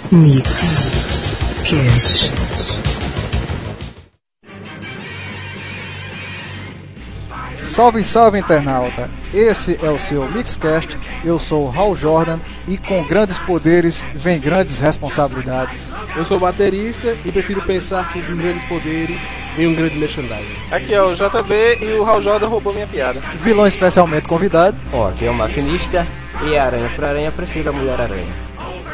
Mix Cash. Salve, salve, internauta! Esse é o seu Mixcast, eu sou o Hal Jordan e com grandes poderes vem grandes responsabilidades. Eu sou baterista e prefiro pensar que com grandes poderes vem um grande merchandising. Aqui é o JB e o Hal Jordan roubou minha piada. Vilão especialmente convidado. Ó, aqui é o maquinista e aranha pra aranha prefiro a Mulher-Aranha.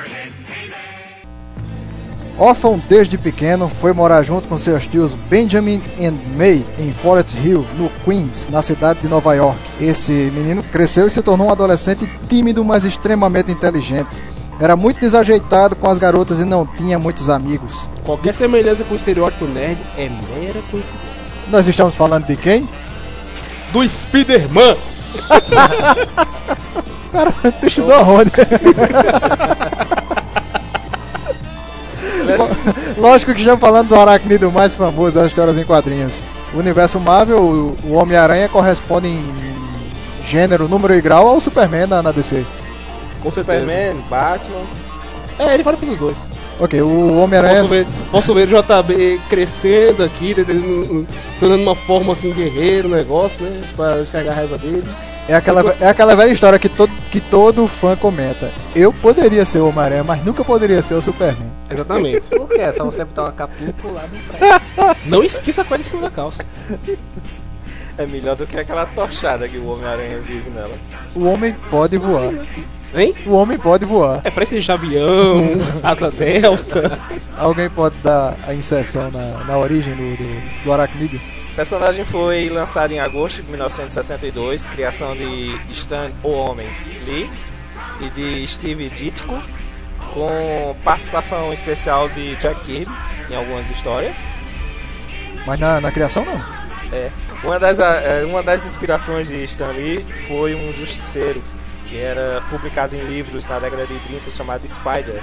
Órfão desde pequeno, foi morar junto com seus tios Benjamin e May em Forest Hill, no Queens, na cidade de Nova York. Esse menino cresceu e se tornou um adolescente tímido, mas extremamente inteligente. Era muito desajeitado com as garotas e não tinha muitos amigos. Qualquer semelhança com o estereótipo nerd é mera coincidência. Nós estamos falando de quem? Do Spider-Man! Cara, tu estudou aonde? Lógico que estamos falando do aracnídeo mais famoso das histórias em quadrinhos. O universo Marvel, o Homem-Aranha corresponde em gênero, número e grau ao Superman na DC. Com Superman, Batman. É, ele fala pelos dois. Ok, o Homem-Aranha... Posso ver o JB crescendo aqui, tornando uma forma assim, guerreiro, negócio, né? Pra descarregar a raiva dele. É aquela velha história que todo fã comenta. Eu poderia ser o Homem-Aranha, mas nunca poderia ser o Superman. Exatamente. Por quê? É só você botar uma capinha e pular no prédio. Não esqueça a coisa em cima da calça. É melhor do que aquela tochada que o Homem-Aranha vive nela. O homem pode voar. Hein? O homem pode voar. É pra esse de avião, asa delta. Alguém pode dar a inserção na origem do aracnídeo? O personagem foi lançado em agosto de 1962, criação de Stan o Homem Lee e de Steve Ditko, com participação especial de Jack Kirby em algumas histórias. Mas na criação não. É. Uma das inspirações de Stan Lee foi um justiceiro que era publicado em livros na década de 30 chamado Spider,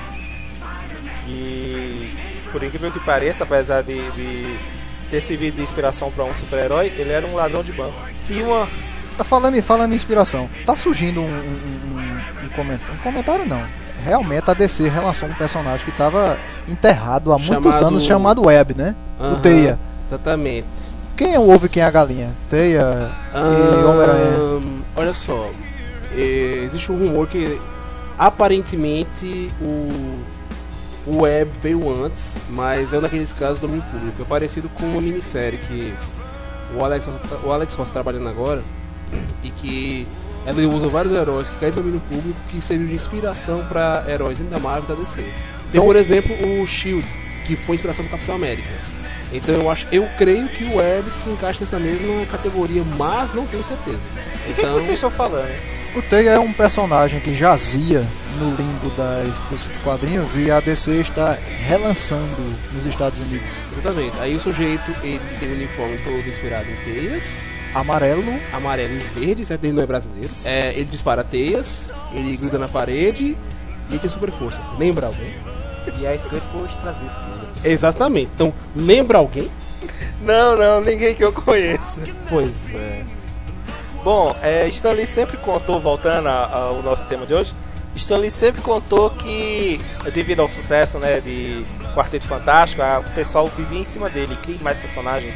que, por incrível que pareça, apesar de ter servido de inspiração para um super-herói, ele era um ladrão de banco. E uma... Falando em inspiração, tá surgindo um comentário. Um comentário não. Realmente a DC relançou um personagem que estava enterrado há muitos anos, chamado Web, né? O Teia. Exatamente. Quem é o ovo e quem é a galinha? Teia e Homem-Aranha. Olha só, existe um rumor que aparentemente o Web veio antes, mas é um daqueles casos do domínio público. É parecido com uma minissérie que o Alex Ross está trabalhando agora e que ela usa vários heróis que caem do domínio público que serviu de inspiração para heróis dentro da Marvel e da DC. Tem, por exemplo, o Shield, que foi inspiração do Capitão América. Então eu creio que o Web se encaixa nessa mesma categoria, mas não tenho certeza. E o que vocês estão falando? O Teia é um personagem que jazia no limbo dos quadrinhos e a DC está relançando nos Estados Unidos. Exatamente. Aí o sujeito ele tem um uniforme todo inspirado em teias. Amarelo E verde, certo? Ele não é brasileiro. Ele dispara teias, ele gruda na parede e ele tem super força. Lembra alguém? E é escrito por Straczynski. Exatamente. Então, lembra alguém? Não, ninguém que eu conheça. Pois é. Bom, Stan Lee sempre contou, voltando ao nosso tema de hoje, Stan Lee sempre contou que, devido ao sucesso, né, de Quarteto Fantástico, o pessoal vivia em cima dele, cria mais personagens,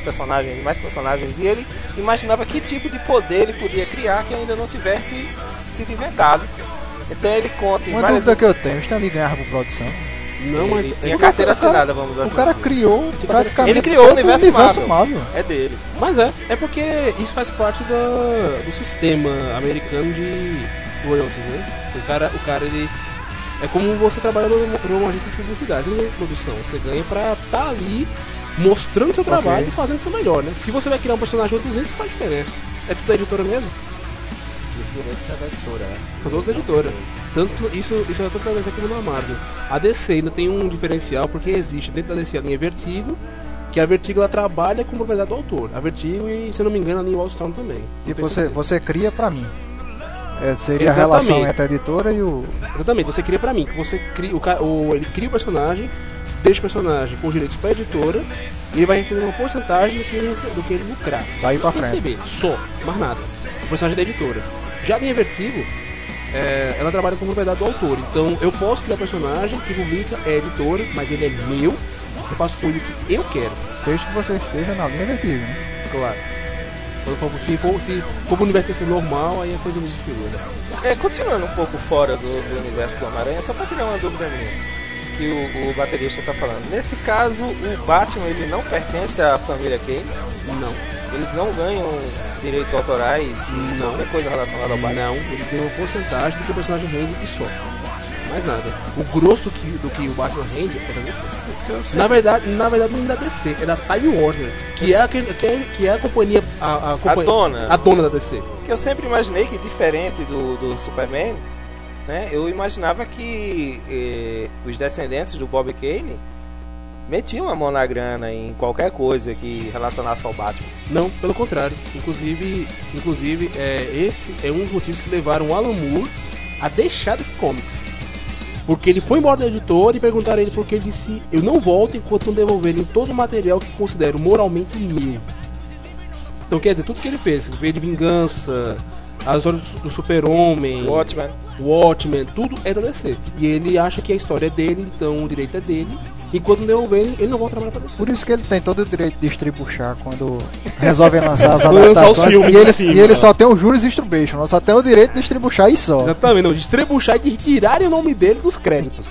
e ele imaginava que tipo de poder ele podia criar que ainda não tivesse sido inventado. Então ele conta em uma várias... dúvida que eu tenho, Stan Lee ganhava por produção? Não, mas tinha carteira assinada, vamos dizer assim. O cara criou praticamente ele criou o universo Marvel. É dele. Mas é porque isso faz parte do sistema americano de royalties, né? O cara ele é como você trabalha numa agência de publicidade, não é produção. Você ganha pra estar ali mostrando seu trabalho e fazendo seu melhor, né? Se você vai criar um personagem de 200, faz diferença. É tudo da editora mesmo? São todos da editora. Tanto isso é tanto da DC como na Marvel. A DC ainda tem um diferencial porque existe dentro da DC a linha Vertigo, que a Vertigo ela trabalha com propriedade do autor. A Vertigo e, se eu não me engano, a linha Wildstorm também. E você cria pra mim. Seria a relação entre a editora e o... Exatamente, você cria pra mim. Que você cria, ele cria o personagem, deixa o personagem com os direitos pra editora e ele vai receber uma porcentagem do que ele lucrar. Daí pra frente. Receber, só, mais nada. O personagem da editora. Já a linha Vertigo, ela trabalha como propriedade do autor. Então eu posso criar personagem que publica, é editora, mas ele é meu. Eu faço com ele o que eu quero. Desde que você esteja na linha vertigo, né? Claro. Se for pro universo desse normal, aí é coisa muito diferente. Continuando um pouco fora do universo do Homem-Aranha, só pra tirar uma dúvida minha, que o baterista tá falando. Nesse caso, o Batman, ele não pertence à família Kane? Não. Eles não ganham direitos autorais? Não. Qualquer coisa relacionada ao Batman? Não, eles têm uma porcentagem do que o personagem rende e só. Mais nada. O grosso do que o Batman rende é da DC. Na verdade não é da DC, é da Time Warner, que é a companhia, a dona da DC. Que eu sempre imaginei que, diferente do Superman, né, eu imaginava que os descendentes do Bob Kane metiam a mão na grana em qualquer coisa que relacionasse ao Batman. Não, pelo contrário. Inclusive esse é um dos motivos que levaram o Alan Moore a deixar desse comics. Porque ele foi embora da editora e perguntaram a ele porque ele disse: eu não volto enquanto não devolverem todo o material que considero moralmente meu. Então quer dizer, tudo que ele fez, V de Vingança, as histórias do Super-Homem, Watchmen, tudo é da DC. E ele acha que a história é dele, então o direito é dele. Enquanto não devolverem, ele não volta trabalhar pra DC. Por isso que ele tem todo o direito de estribuchar quando resolvem lançar as adaptações. E ele só tem o Juris Distribution, só tem o direito de distribuchar e só. Exatamente, não, distribuchar e de retirarem o nome dele dos créditos.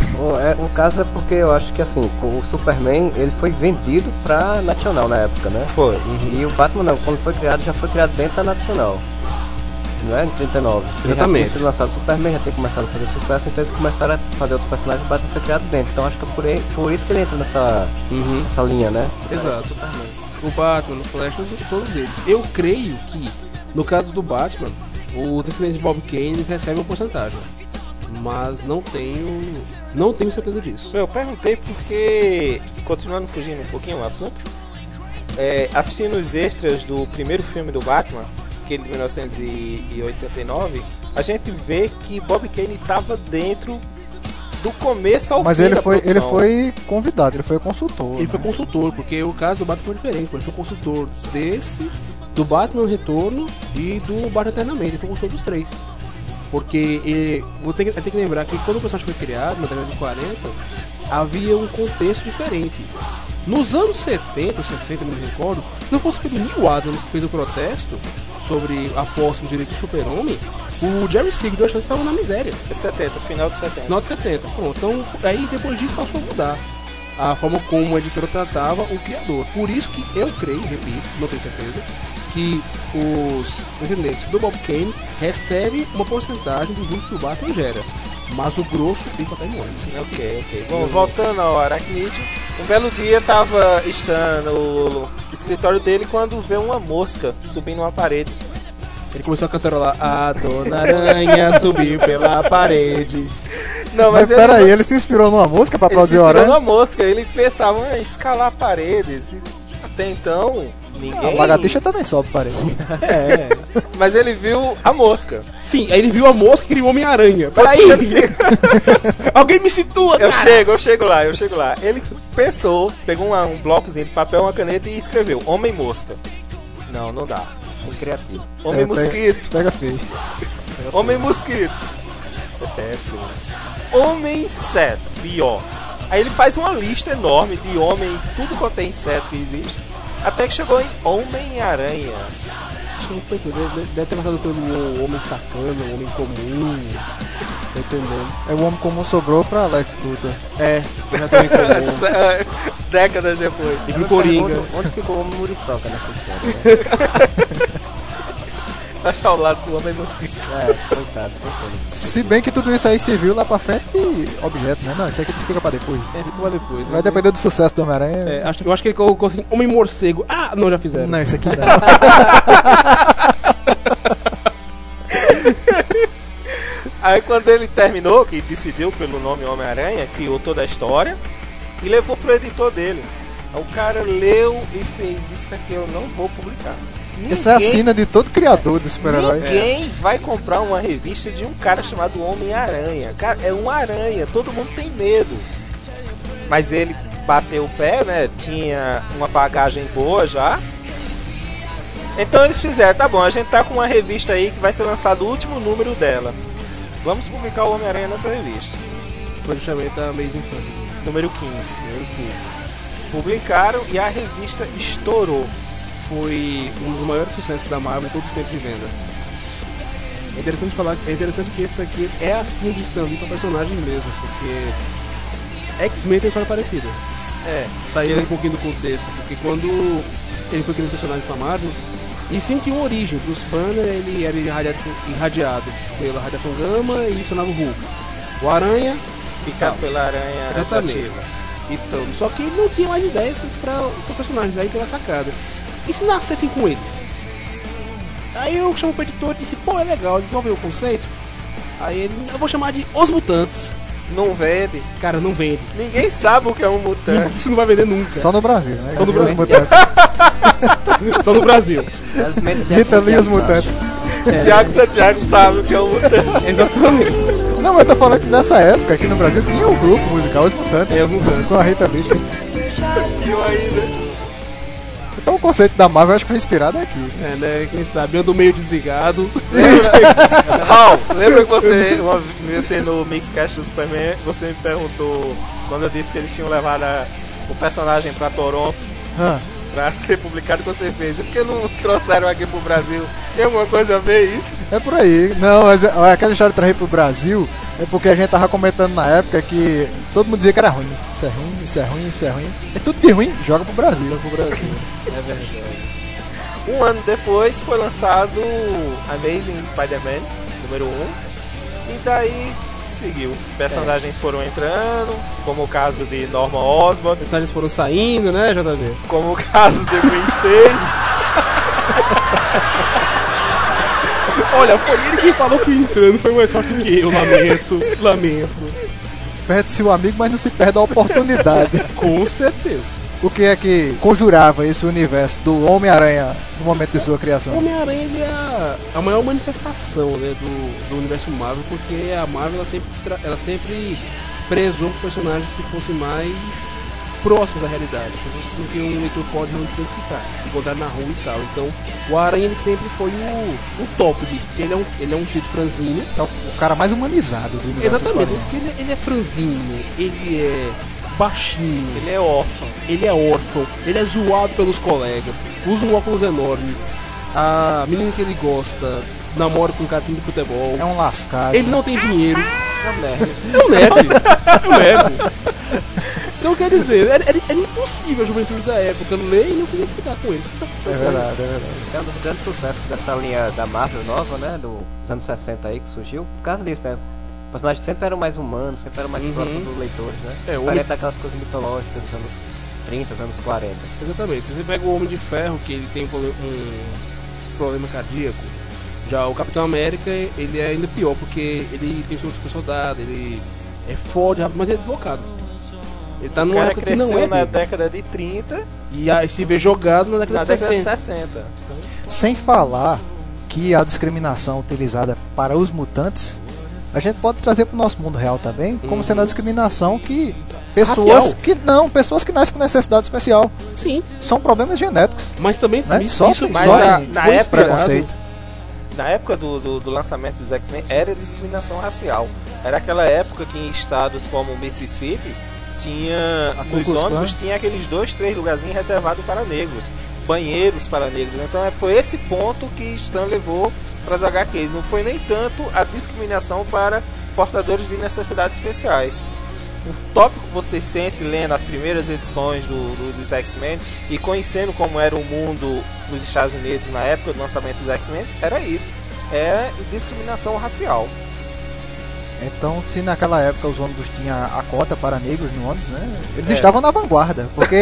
O caso é porque eu acho que assim, o Superman ele foi vendido pra Nacional na época, né? Foi. E o Batman não, quando foi criado, já foi criado dentro da Nacional. Não é? Em 39. Exatamente. Já tinha sido lançado o Superman, já tem começado a fazer sucesso, então eles começaram a fazer outros personagens e o Batman foi criado dentro. Então acho que é por isso que ele entra nessa linha, né? Exato. O Batman, o Flash, todos eles. Eu creio que, no caso do Batman, os descendentes de Bob Kane eles recebem uma porcentagem. Mas não tenho certeza disso. Eu perguntei porque, continuando fugindo um pouquinho do assunto, assistindo os extras do primeiro filme do Batman, aquele de 1989, a gente vê que Bob Kane estava dentro do começo ao fim. Mas ele foi convidado, ele foi consultor. Ele foi consultor, porque o caso do Batman foi diferente. Ele foi consultor do Batman Retorno e do Batman Eternamente. Ele foi consultor dos três. Porque tem que lembrar que quando o personagem foi criado, na década de 40, havia um contexto diferente. Nos anos 70 ou 60, não me recordo, se não fosse pelo Neil Adams que fez o protesto sobre a posse do direito do Super-Homem, o Jerry Siegel e o Chance estavam na miséria. Final de 70. Final de 70, pronto. Então, aí depois disso passou a mudar a forma como a editora tratava o criador. Por isso que eu creio, repito, não tenho certeza, que os descendentes do Bob Kane recebem uma porcentagem do lucro que o Batman gera. Mas o grosso fica até em ônibus. Ok. Bom, voltando ao Aracnídeo, um belo dia estava no escritório dele quando vê uma mosca subindo uma parede. Ele começou a cantarolar: a Dona Aranha subiu pela parede. Não, mas peraí, ele se inspirou numa mosca pra produzir o Aranha? Ele se inspirou numa mosca, ele pensava em escalar paredes. Até então, ninguém... A lagartixa também sobe parede. Mas ele viu a mosca. Sim, aí ele viu a mosca e criou o Homem-Aranha. Peraí! Alguém me situa, cara! Eu chego lá. Ele pensou, pegou um blocozinho de papel, uma caneta e escreveu: Homem-Mosca. Não dá. Muito criativo. Homem-Mosquito. Pega feio. Homem-Mosquito. É péssimo. Homem-Inseto, pior. Aí ele faz uma lista enorme de homem, tudo quanto é inseto que existe, até que chegou em Homem-Aranha. Deve ter passado pelo homem sacana, o homem comum. Tá entendendo? O homem comum sobrou pra Alex Luthor. Já tô comum. Décadas depois. E pro Coringa. Onde ficou o homem muriçoca nessa história? Achar ao lado do Homem-Mosquito. Coitado. Se bem que tudo isso aí se viu lá pra frente e objeto, né? Não, isso aqui fica pra depois. Fica pra depois. Vai depender do sucesso do Homem-Aranha. Eu acho que ele colocou assim: Homem-Morcego. Ah, não, já fizeram. Não, isso aqui não. Aí quando ele terminou, que decidiu pelo nome Homem-Aranha, criou toda a história e levou pro editor dele. Aí o cara leu e fez: isso aqui eu não vou publicar. Essa é a sina de todo criador do super-herói. Ninguém vai comprar uma revista de um cara chamado Homem-Aranha. Cara, é um aranha, todo mundo tem medo. Mas ele bateu o pé, né? Tinha uma bagagem boa já. Então eles fizeram: tá bom, a gente tá com uma revista aí que vai ser lançado o último número dela. vamos publicar o Homem-Aranha nessa revista. Foi justamente a Amazing Fantasy. Número 15. Publicaram e a revista estourou. Foi um dos maiores sucessos da Marvel em todos os tempos de vendas. É interessante que esse aqui é assim de Stan Lee para personagens mesmo, porque X-Men tem história parecida. Saindo um pouquinho do contexto, porque quando ele foi criando personagens para Marvel, e sim tinha uma origem. Bruce Banner, ele era irradiado pela radiação gama e acionava o Hulk. O Aranha, picado pela aranha. Exatamente. Então, só que ele não tinha mais ideias para personagens, aí teve a sacada. E se nascessem com eles? Aí eu chamo o editor e disse, pô, é legal, desenvolveu o conceito. Aí ele, eu vou chamar de Os Mutantes. Não vende. Cara, não vende. Ninguém sabe o que é um mutante. Isso não vai vender nunca. Só no Brasil, né? Só no Brasil. Os Mutantes. Só no Brasil. Rita Lee e os Mutantes. Tiago Santiago sabe o que é um mutante. Exatamente. Não, mas eu tô falando que nessa época aqui no Brasil tinha um grupo musical, Os Mutantes. Os Mutantes. Com a Rita Lee. Então o conceito da Marvel eu acho que foi inspirado aqui. Né? Quem sabe, ando meio desligado. Raul, lembra que você no Mixcast do Superman, você me perguntou quando eu disse que eles tinham levado o personagem pra Toronto pra ser publicado, que você fez? E por que não trouxeram aqui pro Brasil? Tem alguma coisa a ver isso? É por aí. Não, mas aquela história de trazer pro Brasil é porque a gente tava comentando na época que todo mundo dizia que era ruim. Isso é ruim, isso é ruim, isso é ruim. É tudo de ruim, joga pro Brasil. É verdade. Um ano depois foi lançado Amazing Spider-Man, número 1. E daí seguiu. Personagens foram entrando, como o caso de Norman Osborn. Personagens foram saindo, né, JV? Como o caso de Gwen Stacy. Olha, foi ele quem falou que entrando foi mais forte que eu, lamento. Perde-se o amigo, mas não se perde a oportunidade. Com certeza. O que é que conjurava esse universo do Homem-Aranha no momento de sua criação? O Homem-Aranha ele é a maior manifestação, né, do universo Marvel, porque a Marvel ela sempre prezou por personagens que fossem mais próximos da realidade, pessoas com que o leitor pode não se identificar, encontrar na rua e tal. Então o Aranha ele sempre foi o top disso, porque ele é um tio franzino. É o cara mais humanizado do universo. Exatamente, porque ele é franzino, ele é baixinho, ele é órfão, ele é zoado pelos colegas, usa um óculos enorme, a menina que ele gosta namora com um cara de futebol, é um lascado, ele não tem dinheiro, é um nerd. Então quer dizer, era impossível a juventude da época ler e não se identificar com eles. É verdade. É um dos grandes sucessos dessa linha da Marvel nova, né, dos anos 60 aí que surgiu, por causa disso, né? Os personagens sempre eram mais humanos, sempre eram mais próximos dos leitores, né? Diferente daquelas coisas mitológicas dos anos 30, dos anos 40. Exatamente. Você pega o Homem de Ferro, que ele tem um problema cardíaco. Já o Capitão América, ele é ainda pior, porque ele tem um super soldado, ele é forte, mas ele é deslocado. Ele tá numa época que não é na década de 30 e aí se vê jogado na década de 60. Então... Sem falar que a discriminação utilizada para os mutantes a gente pode trazer para o nosso mundo real também, como sendo a discriminação que pessoas que nascem com necessidade especial. Sim. São problemas genéticos. Mas também né? isso na época preconceito. Na época do lançamento dos X-Men era discriminação racial. Era aquela época que em estados como Mississippi tinha nos ônibus tinha aqueles 2-3 lugarzinhos reservados para negros, banheiros para negros. Então foi esse ponto que Stan levou para as HQs. Não foi nem tanto a discriminação para portadores de necessidades especiais. O tópico que você sente lendo as primeiras edições dos X-Men e conhecendo como era o mundo nos Estados Unidos na época do lançamento dos X-Men era isso, é discriminação racial. Então, se naquela época os ônibus tinham a cota para negros no ônibus, né? Eles estavam na vanguarda, porque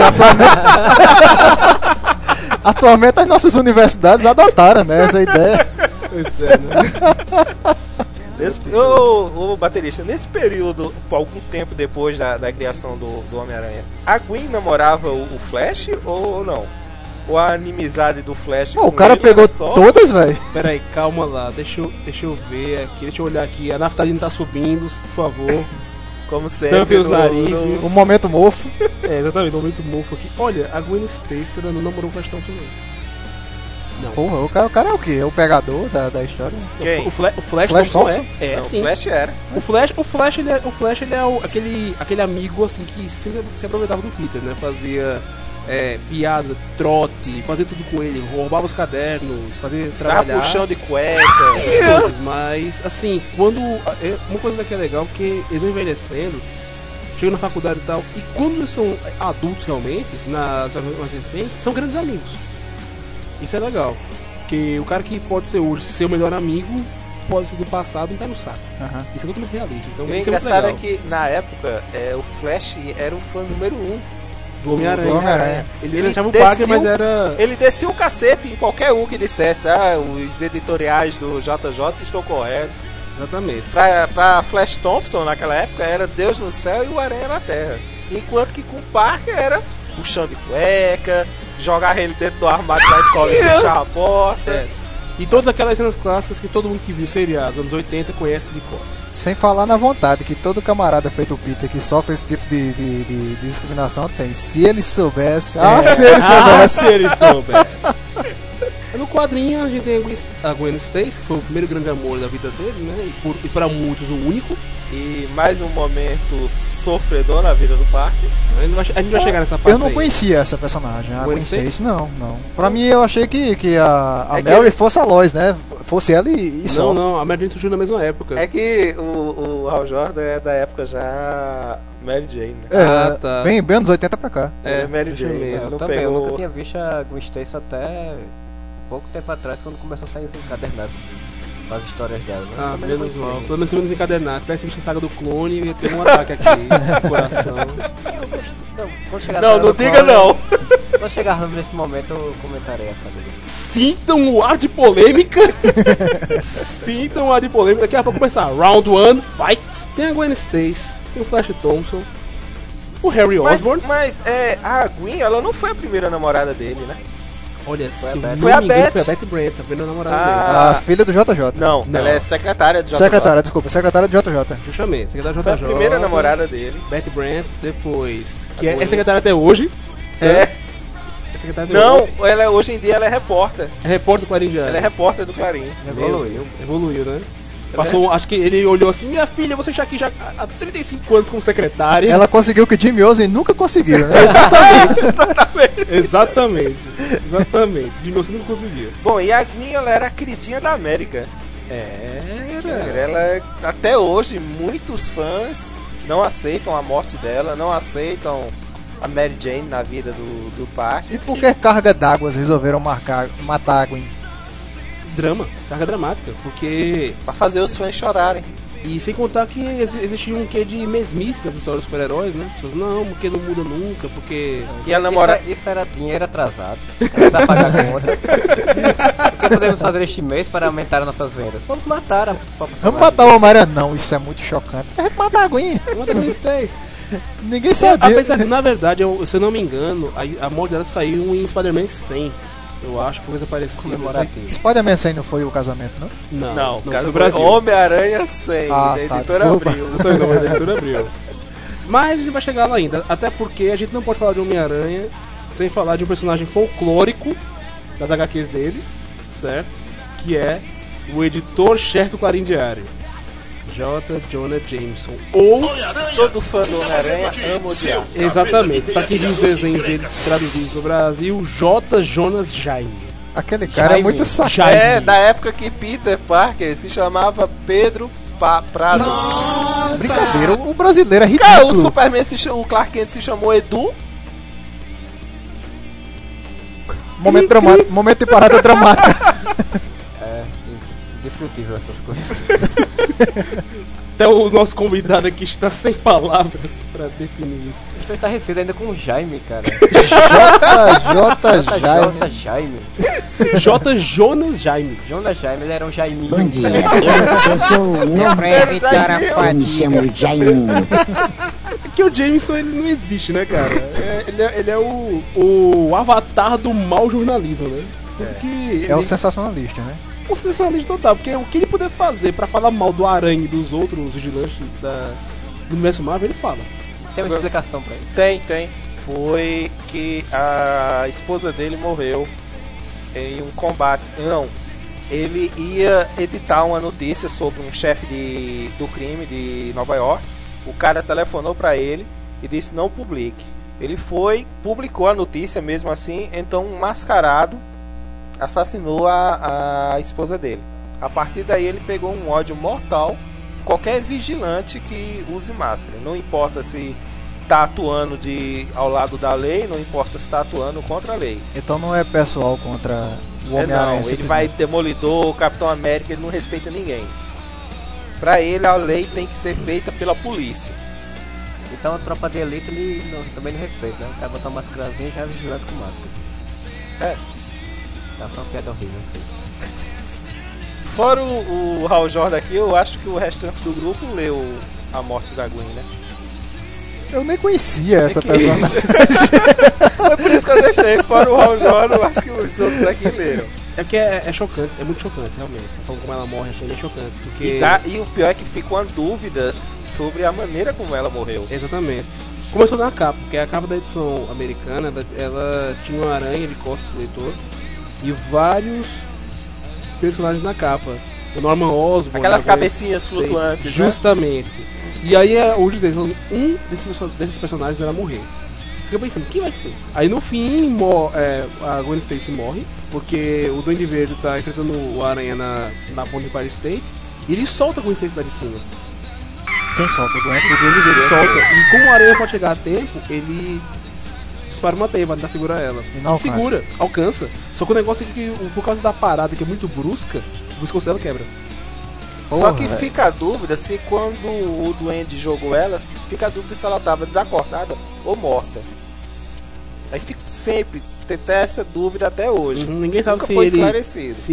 atualmente as nossas universidades adotaram, né, essa ideia. Pois é, né? Ô baterista, nesse período, algum tempo depois da criação do Homem-Aranha, a Gwen namorava o Flash ou não? Ou a inimizade do Flash? O cara pegou todas, velho. Pera aí, calma lá, deixa eu ver aqui, deixa eu olhar aqui. A naftalina tá subindo, por favor. Como sempre. Tampe os narizes. Um momento mofo. É, exatamente, um momento mofo aqui. Olha, a Gwen Stacy não namorou o Flash também. Não. Porra, o cara é o quê? É o pegador da história? Quem? O Flash Thompson? Não, sim. O Flash era. O Flash ele é aquele amigo assim que sempre se aproveitava do Peter, né? Fazia piada, trote, fazia tudo com ele, roubava os cadernos, fazia trabalhar. Dava puxão de cueca. Essas coisas, mas assim, uma coisa daqui é legal porque eles vão envelhecendo, chegam na faculdade e tal, e quando eles são adultos realmente, nas mais recentes, são grandes amigos. Isso é legal, porque o cara que pode ser hoje seu melhor amigo pode ser do passado e tá no saco. Isso é totalmente realista. Então, O isso é muito engraçado legal. é que na época o Flash era o fã número 1 do Homem-Aranha. Homem-Aranha. Ele achava o Parker, mas era. Ele descia um cacete em qualquer um que dissesse os editoriais do JJ estão corretos. Exatamente. Pra Flash Thompson naquela época era Deus no céu e o Aranha na terra. Enquanto que com o Parker era puxão de cueca, jogar ele dentro do armário da escola e fechar a porta. E todas aquelas cenas clássicas que todo mundo que viu seriados dos anos 80 conhece de cor. Sem falar na vontade que todo camarada feito o Peter que sofre esse tipo de discriminação tem. Se ele soubesse. Se ele soubesse. Se ele soubesse. No quadrinho a gente tem a Gwen Stacy, que foi o primeiro grande amor da vida dele, né? E para muitos o único. E mais um momento sofredor na vida do Parker. A gente vai chegar nessa parte. Eu não aí. conhecia essa personagem, a Gwen Gwen Stacy. Stacy? Não. Pra mim eu achei que a que Mary ele- fosse a Lois, né? Fosse ela e só. Não, a Mary Jane surgiu na mesma época. É que o Hal Jordan é da época já Mary Jane, né? É, tá. bem anos 80 pra cá. Mary deixa eu Jane. ver. Ele Eu não também, eu pegou... nunca tinha visto a Gwen Stacy até pouco tempo atrás, quando começou a sair encadernado com as histórias dela. Né? Ah, Também não menos conhecia. mal. Pelo menos menos encadernado. Se tivesse visto a saga do clone, eu ia ter um ataque aqui no coração. Não, quando chegar Não, a não do diga Clone, não. Quando chegarmos nesse momento, eu comentarei essa dele. Sintam o ar de polêmica. Sintam o ar de polêmica. Daqui a pouco começar. Round 1, fight. Tem a Gwen Stacy, tem o Flash Thompson, o Harry Osborn. Mas a Gwen, ela não foi a primeira namorada dele, né? Olha, se a eu Beth. não Foi a me engano, Beth. foi a Betty Brant, a primeira namorada Ah, A filha do JJ. Não, Não. ela é secretária de JJ. Secretária, desculpa, secretária do JJ. dele. Justamente, secretária Foi a JJ. primeira namorada dele. Betty Brant, depois. Que A é Gwen. secretária até hoje. É. É secretária até hoje. Não, hoje em dia ela é repórter. É repórter do Clarim Diário. Ela é repórter do Clarim. Evoluiu, né? Passou, acho que ele olhou assim, minha filha, você está aqui já há 35 anos como secretária. Ela conseguiu o que Jimmy Olsen nunca conseguiu, né? Exatamente. De meu, você não conseguiu. Bom, e a Gwen, ela era a queridinha da América. Ela, até hoje, muitos fãs não aceitam a morte dela, não aceitam a Mary Jane na vida do Parker. E por que carga d'água resolveram matar a Gwen? Drama, carga dramática, porque... Pra fazer os fãs chorarem. E sem contar que existia um quê de mesmice nas histórias dos super-heróis, né? As pessoas, não, porque não muda nunca, porque... E a namorada... Isso era dinheiro atrasado. Era pra pagar a conta. O que podemos fazer este mês para aumentar nossas vendas? Vamos matar a principal Vamos personagem. matar o Homem-Aranha? Não, isso é muito chocante. A gente matar a Gwen. Uma da Gwen Stacy. Ninguém sabia. Apesar que, na verdade, se eu não me engano, a morte dela saiu em Spider-Man 100. Eu acho que foi coisa parecida. Comemorativo. Spider-Man 100 não foi o casamento, não? Não, foi cara, o Brasil. Homem-Aranha 100, Ah, da tá, editora desculpa. Abril. Da editora Abril. Mas a gente vai chegar lá ainda. Até porque a gente não pode falar de Homem-Aranha sem falar de um personagem folclórico das HQs dele, certo? Que é o editor-chefe do Clarim Diário, J. Jonah Jameson. Ou, Todo fã do Homem-Aranha ama odiar. exatamente, para quem viu os desenhos dele traduzidos no Brasil, J. Jonas Jaime. Aquele cara é Jaime. muito sacado. Jaime. Da época que Peter Parker se chamava Pedro Prado. Brincadeira, o brasileiro é Cara, o ridículo. Superman, o Clark Kent se chamou Edu. Momento dramático, momento de parada dramática. É indiscutível essas coisas. Até o nosso convidado aqui está sem palavras para definir isso. Estou estarrecido ainda com o Jaime, cara. JJ Jaime. J. Jaime. J. Jonas Jaime. Jonas Jaime, ele era um Jaiminho. Bom dia, eu sou o nome é Vitória Jaiminho. me chamo Jaiminho. Porque o Jameson ele não existe, né, cara? Ele é o avatar do mau jornalismo, né? Tudo que ele É o sensacionalista, né? um sensacionalista total, porque o que ele puder fazer pra falar mal do Aranha e dos outros vigilantes do universo Marvel, ele fala. Tem uma explicação pra isso. Tem. Foi que a esposa dele morreu em um combate. Não, ele ia editar uma notícia sobre um chefe do crime de Nova York. O cara telefonou para ele e disse não publique. Ele foi, publicou a notícia mesmo assim, então um mascarado assassinou a esposa dele. A partir daí ele pegou um ódio mortal qualquer vigilante que use máscara. Não importa se está atuando ao lado da lei, não importa se está atuando contra a lei. Então não é pessoal contra o Homem-Aranha. Não, ele vai Demolidor, Capitão América, ele não respeita ninguém. Pra ele a lei tem que ser feita pela polícia. Então a tropa de elite ele também não respeita, né? O cara botar uma máscarazinha e já é vigilante com máscara. É. Tá uma piada horrível assim. Fora o Hal Jordan aqui, eu acho que o restante do grupo leu A Morte da Gwen, né? Eu nem conhecia essa personagem. Foi por isso que eu deixei. Fora o Hal Jordan, eu acho que os outros aqui leram. É porque é chocante, é muito chocante, realmente. A forma como ela morre assim, é chocante. Porque... E o pior é que fica uma dúvida sobre a maneira como ela morreu. Exatamente. Começou na capa, porque a capa da edição americana, ela tinha uma aranha de costas do leitor e vários personagens na capa. O Norman Osborn. Aquelas cabecinhas flutuantes, justamente. Né? E aí o dizer, um desses personagens era morrer. Eu pensando, quem vai ser? Aí no fim, a Gwen Stacy morre, porque o Duende Verde tá enfrentando o Aranha na ponte de Empire State, e ele solta a Gwen Stacy lá de cima. Quem solta? O Duende Verde solta, e como o Aranha pode chegar a tempo, ele dispara uma teia pra tentar segurar ela. E não segura, alcança. Só que o negócio é que, por causa da parada que é muito brusca, o pescoço dela quebra. Só que fica a dúvida se quando o Duende jogou ela, fica a dúvida se ela tava desacordada ou morta. Aí fica sempre, tem essa dúvida até hoje. Ninguém sabe se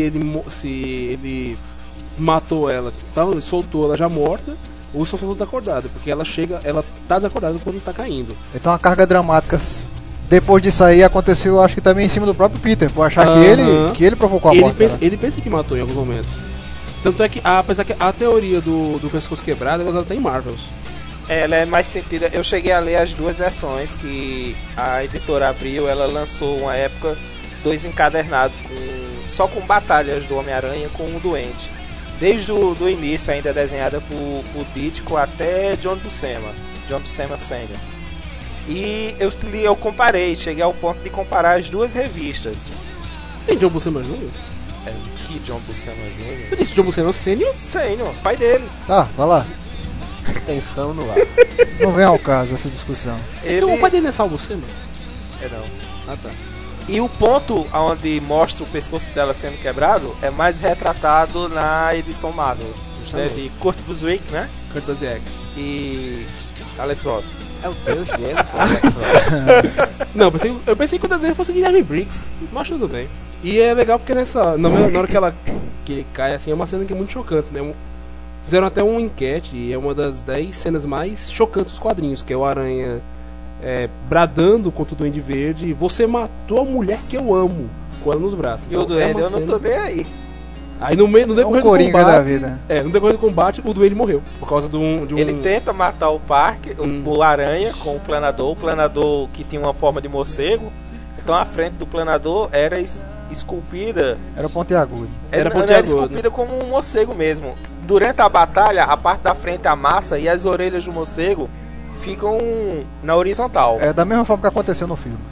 ele matou ela, então ele soltou ela já morta, ou só soltou desacordada, porque ela tá desacordada quando tá caindo. Então a carga dramática depois disso aí aconteceu, acho que também em cima do próprio Peter, por achar que ele provocou a morte. Ele pensa que matou em alguns momentos. Tanto é que, apesar que a teoria do pescoço quebrado, ela tá em Marvels. Ela é mais sentida. Eu cheguei a ler as duas versões que a editora Abril, ela lançou uma época 2 encadernados só com batalhas do Homem-Aranha com o Duende. Desde o início, ainda desenhada por Ditko até John Buscema Sr. E eu comparei, cheguei ao ponto de comparar as duas revistas. Tem John Buscema Jr.? Que John Buscema Jr.? Você disse John Buscema Sr.? Sênior, pai dele. Tá, vai lá. Tensão no ar. Não vem ao caso essa discussão. Então o pai dele não é Sal Buscema? É não. Ah tá. E o ponto onde mostra o pescoço dela sendo quebrado é mais retratado na edição Marvels. De Kurt Busiek, né? Kurt Busiek. E Alex Ross. É o Deus dele, pô, Alex Ross. Não, eu pensei que o desenho fosse Guilherme Briggs, mas tudo bem. E é legal porque na hora que ele cai assim, é uma cena que é muito chocante, né? Fizeram até uma enquete e é uma das 10 cenas mais chocantes dos quadrinhos, que é o Aranha bradando contra o Duende Verde: você matou a mulher que eu amo, com ela nos braços. E o Duende, eu não tô nem aí. Aí no decorrer do combate, da vida. No decorrer do combate, o Duende morreu por causa de um... Ele tenta matar o Parker, o Aranha com o Planador que tinha uma forma de morcego. Então a frente do Planador era esculpida. Era pontiagudo. Era esculpida como um morcego mesmo. Durante a batalha, a parte da frente amassa e as orelhas do morcego ficam na horizontal. É da mesma forma que aconteceu no filme.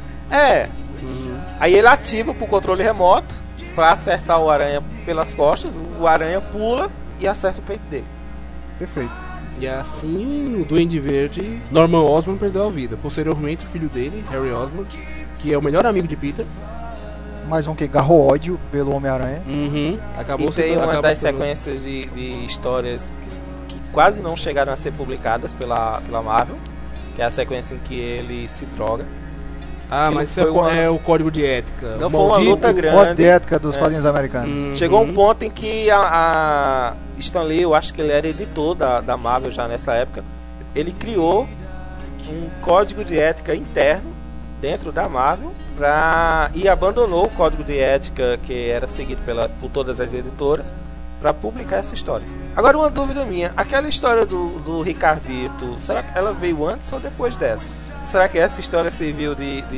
Aí ele ativa pro controle remoto pra acertar o Aranha pelas costas. O Aranha pula e acerta o peito dele. Perfeito. E assim o Duende Verde, Norman Osborn, perdeu a vida. Posteriormente o filho dele, Harry Osborn, que é o melhor amigo de Peter, mais um que agarrou ódio pelo Homem-Aranha. Acabou tem uma das sequências de histórias que quase não chegaram a ser publicadas pela Marvel, que é a sequência em que ele se droga. Mas é o código de ética. Não foi uma luta grande. O código de ética dos quadrinhos americanos. Chegou um ponto em que a Stan Lee, eu acho que ele era editor da Marvel já nessa época, ele criou um código de ética interno dentro da Marvel e abandonou o código de ética que era seguido por todas as editoras para publicar essa história. Agora uma dúvida minha, aquela história do Ricardito, será que ela veio antes ou depois dessa? Será que essa história serviu de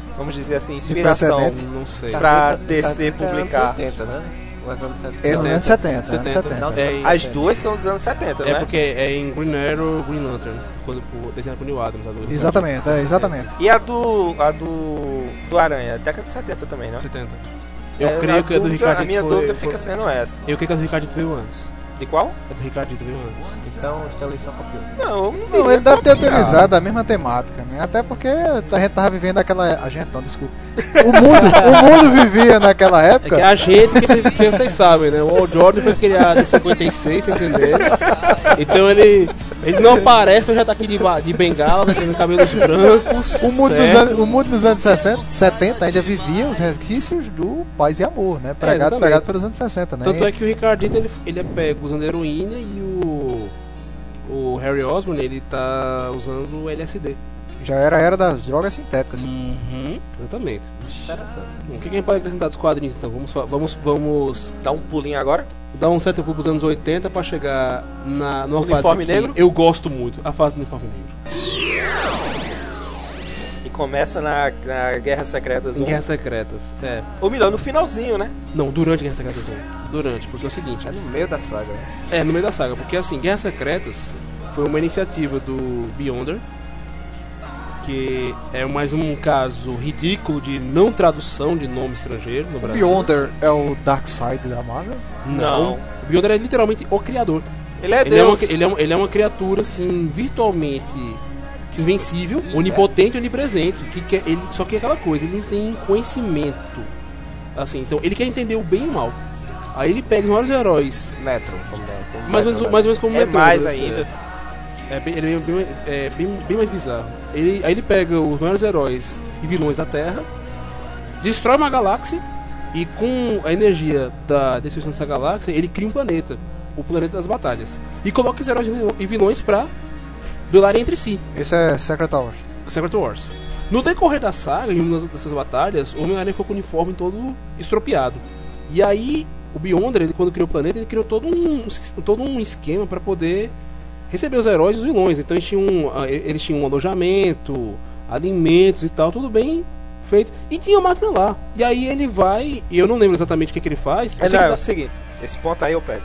vamos dizer assim, inspiração Não sei. pra DC publicar? 80, né? Os anos 70. É nos anos 70. Não, As duas são dos anos 70, né? É porque é em Green Arrow, Green Lantern, desenhado por Neil Adams. Exatamente, exatamente. E a do Aranha, década de 70 também, né? 70. Eu creio que a do Ricardo A minha dúvida fica sendo essa. Eu creio que a do Ricardo veio antes. De qual? A do Ricardo veio antes. Então, o Stanley só copiou. Não, ele deve ter utilizado a mesma temática, né? Até porque a gente tava vivendo aquela... A gente não, desculpa. O mundo vivia naquela É época. que a gente, que vocês sabem, né? O Hal Jordan foi criado em 56, tá entendendo? Então ele não aparece, mas já tá aqui de bengala, tá tendo cabelos brancos. O mundo dos anos 70 ainda vivia os resquícios do Paz e Amor, né? Pregado pelos anos 60, né? Tanto é que o Ricardito ele é pego usando heroína e o Harry Osborn ele tá usando o LSD. Já era a era das drogas sintéticas. Exatamente. Interessante. O que a gente pode acrescentar dos quadrinhos então? Vamos Dá um pulinho agora. dar um certo pulo pros anos 80 pra chegar numa Uniforme fase negro? que eu gosto muito, a fase do uniforme negro. E começa na Guerra Secretas 1. Guerras Secretas, é. Ou melhor, no finalzinho, né? Não, durante Guerras Secretas 1. Durante, porque é o seguinte... É no meio da saga, né? É, no meio da saga, porque assim, Guerras Secretas foi uma iniciativa do Beyonder, que é mais um caso ridículo de não tradução de nome estrangeiro no Brasil. Beyonder é o Darkseid da Marvel? Não. O Beyonder é literalmente o criador. Ele é Deus. Ele é uma criatura, assim, virtualmente invencível, onipotente, onipresente. Só que é aquela coisa, ele não tem conhecimento. Assim, então ele quer entender o bem e o mal. Aí ele pega os maiores heróis. Metro. Mais ou menos como É Metro, mais assim, ainda. Ele é bem mais bizarro. Aí ele pega os maiores heróis e vilões da Terra, destrói uma galáxia e com a energia da destruição dessa galáxia, ele cria um planeta, o planeta das batalhas. E coloca os heróis e vilões pra duelarem entre si. Esse é Secret Wars. Secret Wars. No decorrer da saga, em uma dessas batalhas, o Homem-Aranha ficou com o uniforme todo estropiado. E aí, o Beyonder, ele, quando criou o planeta, ele criou todo um esquema para poder receber os heróis e os vilões. Então eles tinham um alojamento, alimentos e tal, tudo bem feito. E tinha a máquina lá. E aí ele vai, e eu não lembro exatamente o que ele faz. É o seguinte, esse ponto aí eu pego.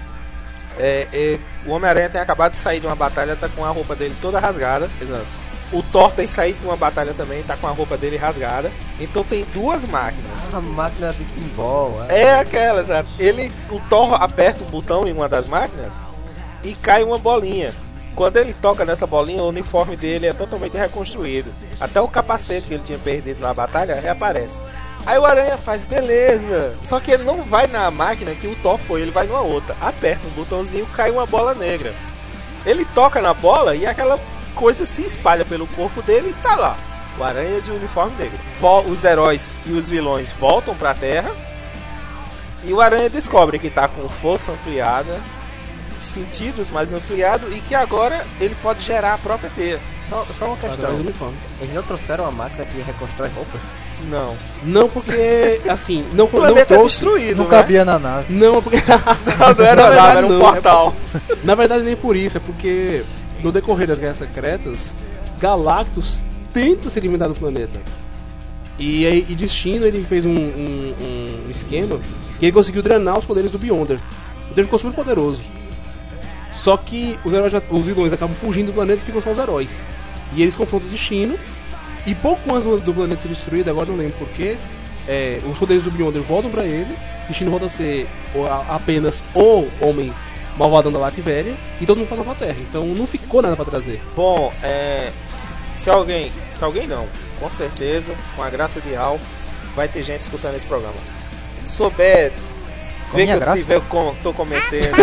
O Homem-Aranha tem acabado de sair de uma batalha, tá com a roupa dele toda rasgada. Exato. O Thor tem saído de uma batalha também, tá com a roupa dele rasgada. Então tem duas máquinas. Uma máquina de pinball. É aquela, exato. O Thor aperta um botão em uma das máquinas e cai uma bolinha. Quando ele toca nessa bolinha, o uniforme dele é totalmente reconstruído. Até o capacete que ele tinha perdido na batalha reaparece. Aí o Aranha faz, beleza. Só que ele não vai na máquina que o Thor foi, ele vai numa outra. Aperta um botãozinho, cai uma bola negra. Ele toca na bola e aquela coisa se espalha pelo corpo dele e tá lá. O Aranha de uniforme negro. Os heróis e os vilões voltam pra Terra. E o Aranha descobre que tá com força ampliada, sentidos mais ampliados, e que agora ele pode gerar a própria teia. Só uma questão. Eles não trouxeram uma máquina que reconstrói roupas? Não, porque assim, não o planeta é destruído, não cabia na nave. Não, porque não era nave, era um portal. Na verdade nem por isso, é porque no decorrer das Guerras Secretas, Galactus tenta se eliminar do planeta. E Destino, ele fez um esquema que ele conseguiu drenar os poderes do Beyonder. Então ele ficou super poderoso. Só que os vilões acabam fugindo do planeta e ficam só os heróis. E eles confrontam o Destino. E pouco antes do planeta ser destruído, agora não lembro porquê, os poderes do Beyonder voltam pra ele. Destino volta a ser apenas o homem malvadão da Latvéria. E todo mundo volta pra Terra. Então não ficou nada pra trazer. Bom, se alguém não, com certeza, com a graça de Al, vai ter gente escutando esse programa. Souber, vê que eu tiver tô cometendo.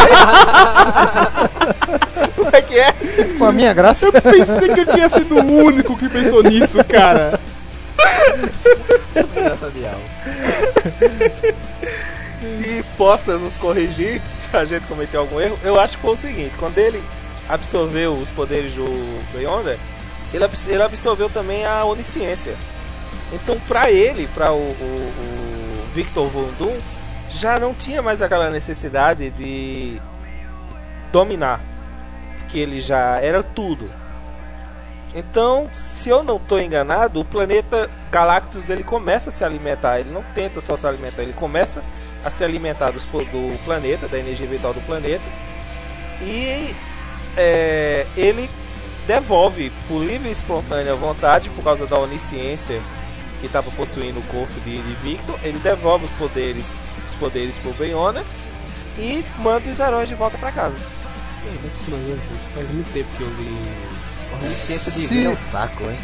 Como é que é? Com a minha graça? Eu pensei que eu tinha sido o único que pensou nisso, cara. Graça de Al. E possa nos corrigir se a gente cometeu algum erro. Eu acho que foi o seguinte: quando ele absorveu os poderes do Beyonder, ele absorveu também a onisciência. Então, para o Victor Von Doom, já não tinha mais aquela necessidade de dominar, porque ele já era tudo. Então, se eu não estou enganado, o planeta Galactus ele começa a se alimentar. Ele não tenta só se alimentar, ele começa a se alimentar do planeta, da energia vital do planeta. E ele devolve por livre e espontânea vontade, por causa da onisciência que estava possuindo o corpo de Victor, ele devolve os poderes pro Bayona e manda os heróis de volta para casa. Faz muito tempo que eu li. Ciência divina é um saco, hein?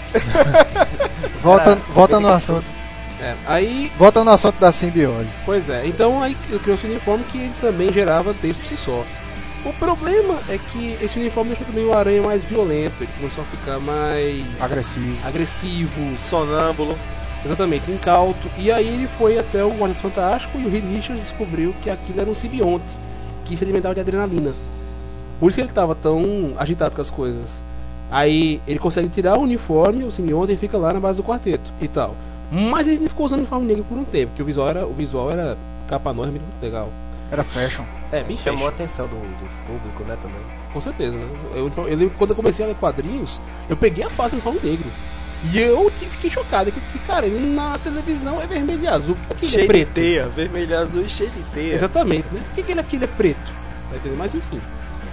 Volta no assunto. Aí volta no assunto da simbiose. Pois é, então aí criou-se um uniforme que ele também gerava texto por si só. O problema é que esse uniforme deixou também o Aranha mais violento, ele começou a ficar mais agressivo, sonâmbulo. Exatamente, incauto. E aí ele foi até o Quarteto Fantástico e o Reed Richards descobriu que aquilo era um simbionte que se alimentava de adrenalina. Por isso que ele estava tão agitado com as coisas. Aí ele consegue tirar o uniforme, o simbionte, e fica lá na base do quarteto e tal. Mas ele ficou usando o uniforme negro por um tempo, porque o visual era capa nova, muito legal. Era fashion. Bem chamou a atenção dos públicos, né, também. Com certeza, né? Eu lembro que quando eu comecei a ler quadrinhos, eu peguei a fase do uniforme negro. E eu fiquei chocado, porque eu disse, cara, ele na televisão é vermelho e azul, por que ele é preto? Cheio de teia, vermelho e azul e cheio de teia. Exatamente, né? Por que ele aqui é preto? Tá entendendo? Mas enfim.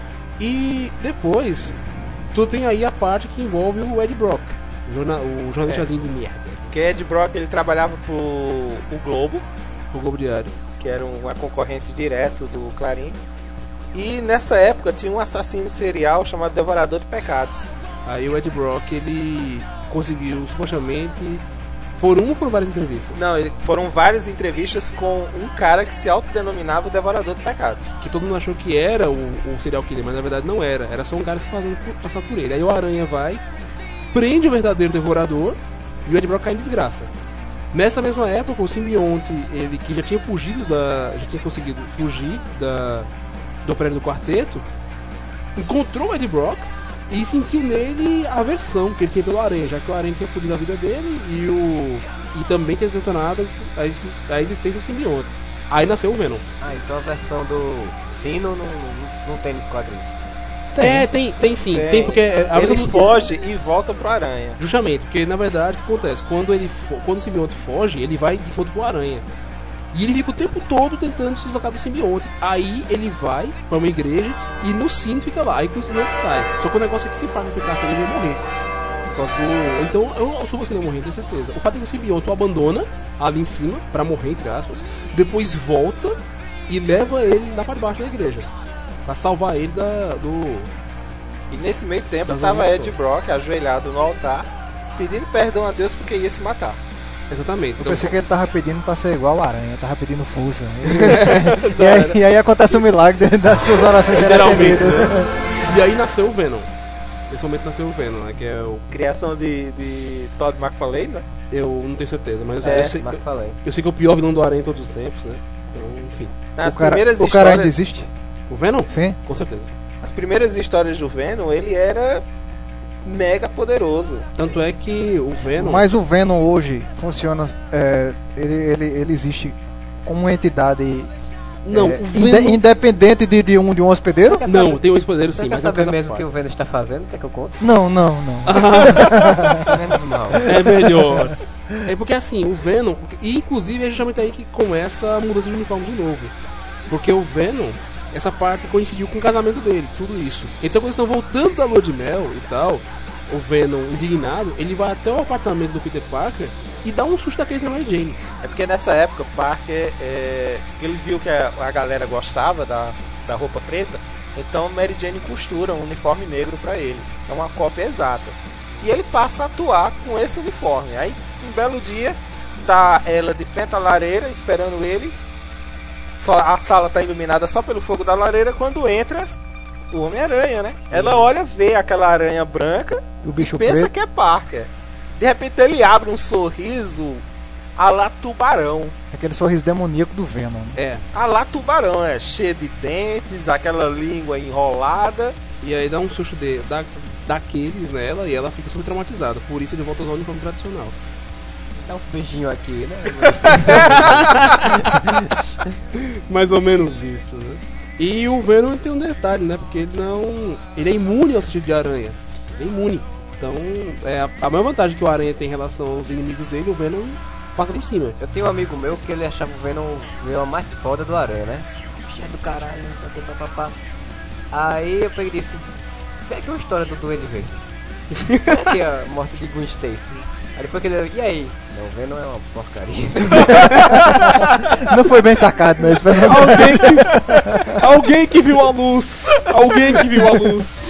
E depois, tu tem aí a parte que envolve o Ed Brock, o jornalistazinho de merda. Que Ed Brock, ele trabalhava pro Globo. O Globo Diário. Que era uma concorrente direto do Clarim. E nessa época tinha um assassino serial chamado Devorador de Pecados. Aí o Ed Brock, ele conseguiu supostamente... Foram várias entrevistas? Não, foram várias entrevistas com um cara que se autodenominava o Devorador de Pecados. Que todo mundo achou que era o serial killer, mas na verdade não era. Era só um cara se fazendo passar por ele. Aí o Aranha vai, prende o verdadeiro Devorador e o Ed Brock cai em desgraça. Nessa mesma época, o simbionte, ele que já tinha conseguido fugir do prédio do quarteto, encontrou o Ed Brock e sentiu nele a aversão que ele tinha pelo Aranha, já que o Aranha tinha fugido da vida dele e também tinha detonado a existência do simbionte. Aí nasceu o Venom. Então a versão do Sino não tem nos quadrinhos. Tem sim. Tem porque a ele foge e volta pro Aranha. Justamente, porque na verdade o que acontece? Quando o simbionte foge, ele vai de encontro pro Aranha. E ele fica o tempo todo tentando se deslocar do simbionte. Aí ele vai pra uma igreja e no sino fica lá. Aí que o simbionte sai. Só que o negócio é que se para ficar assim, ele vai morrer. Então eu sou você que ele vai morrer, tenho certeza. O fato é que o simbionte o abandona ali em cima pra morrer, entre aspas. Depois volta e leva ele lá pra debaixo da igreja pra salvar ele E nesse meio tempo tava Ed Brock ajoelhado no altar, pedindo perdão a Deus porque ia se matar. Exatamente. Eu pensei que ele tava pedindo pra ser igual o Aranha, tava pedindo força. E aí acontece um milagre das suas orações serem atendidas. Né? E aí nasceu o Venom. Nesse momento nasceu o Venom, né? Que é o... Criação de Todd McFarlane, né? Eu não tenho certeza, mas eu sei que é o pior vilão do Aranha em todos os tempos, né? Então, enfim. O cara ainda existe? O Venom? Sim. Com certeza. As primeiras histórias do Venom, ele era mega poderoso. Tanto é que o Venom... Mas o Venom hoje funciona... ele existe como uma entidade... Não, Venom... independente de um hospedeiro? Não, tem um hospedeiro sim, mas saber mesmo o que o Venom está fazendo, quer que eu conte? Não. Menos mal. É melhor. É porque assim, o Venom... E inclusive é justamente aí que começa a mudança de uniforme de novo. Porque o Venom... Essa parte coincidiu com o casamento dele, tudo isso. Então quando eles estão voltando da lua de mel e tal, o Venom indignado, ele vai até o apartamento do Peter Parker e dá um susto daqueles na Mary Jane. É porque nessa época o Parker, ele viu que a galera gostava da roupa preta, então Mary Jane costura um uniforme negro pra ele. É uma cópia exata. E ele passa a atuar com esse uniforme. Aí um belo dia, tá ela de frente à lareira esperando ele. A sala tá iluminada só pelo fogo da lareira. Quando entra o Homem-Aranha, né? Ela olha, vê aquela aranha branca o bicho e pensa preto. que é Parker. De repente ele abre um sorriso a lá tubarão. Aquele sorriso demoníaco do Venom. A lá tubarão, cheio de dentes, aquela língua enrolada. E aí dá um susto daqueles nela e ela fica super traumatizada. Por isso ele volta a usar o uniforme tradicional. Dá um beijinho aqui, né? Mais ou menos isso, né? E o Venom tem um detalhe, né? Porque ele é imune ao sentido de aranha. Ele é imune. Então, a maior vantagem que o Aranha tem em relação aos inimigos dele, o Venom passa por cima. Eu tenho um amigo meu que ele achava o Venom a mais foda do Aranha, né? Cheio do caralho, não sei o que, papapá. Aí eu peguei e disse, vem aqui uma história do Duende Verde. Aqui a morte de Gwen Stacy. Aí depois que ele, e aí? Não, o Venom é uma porcaria. Não foi bem sacado, né? Esse personagem. Alguém que viu a luz! Alguém que viu a luz!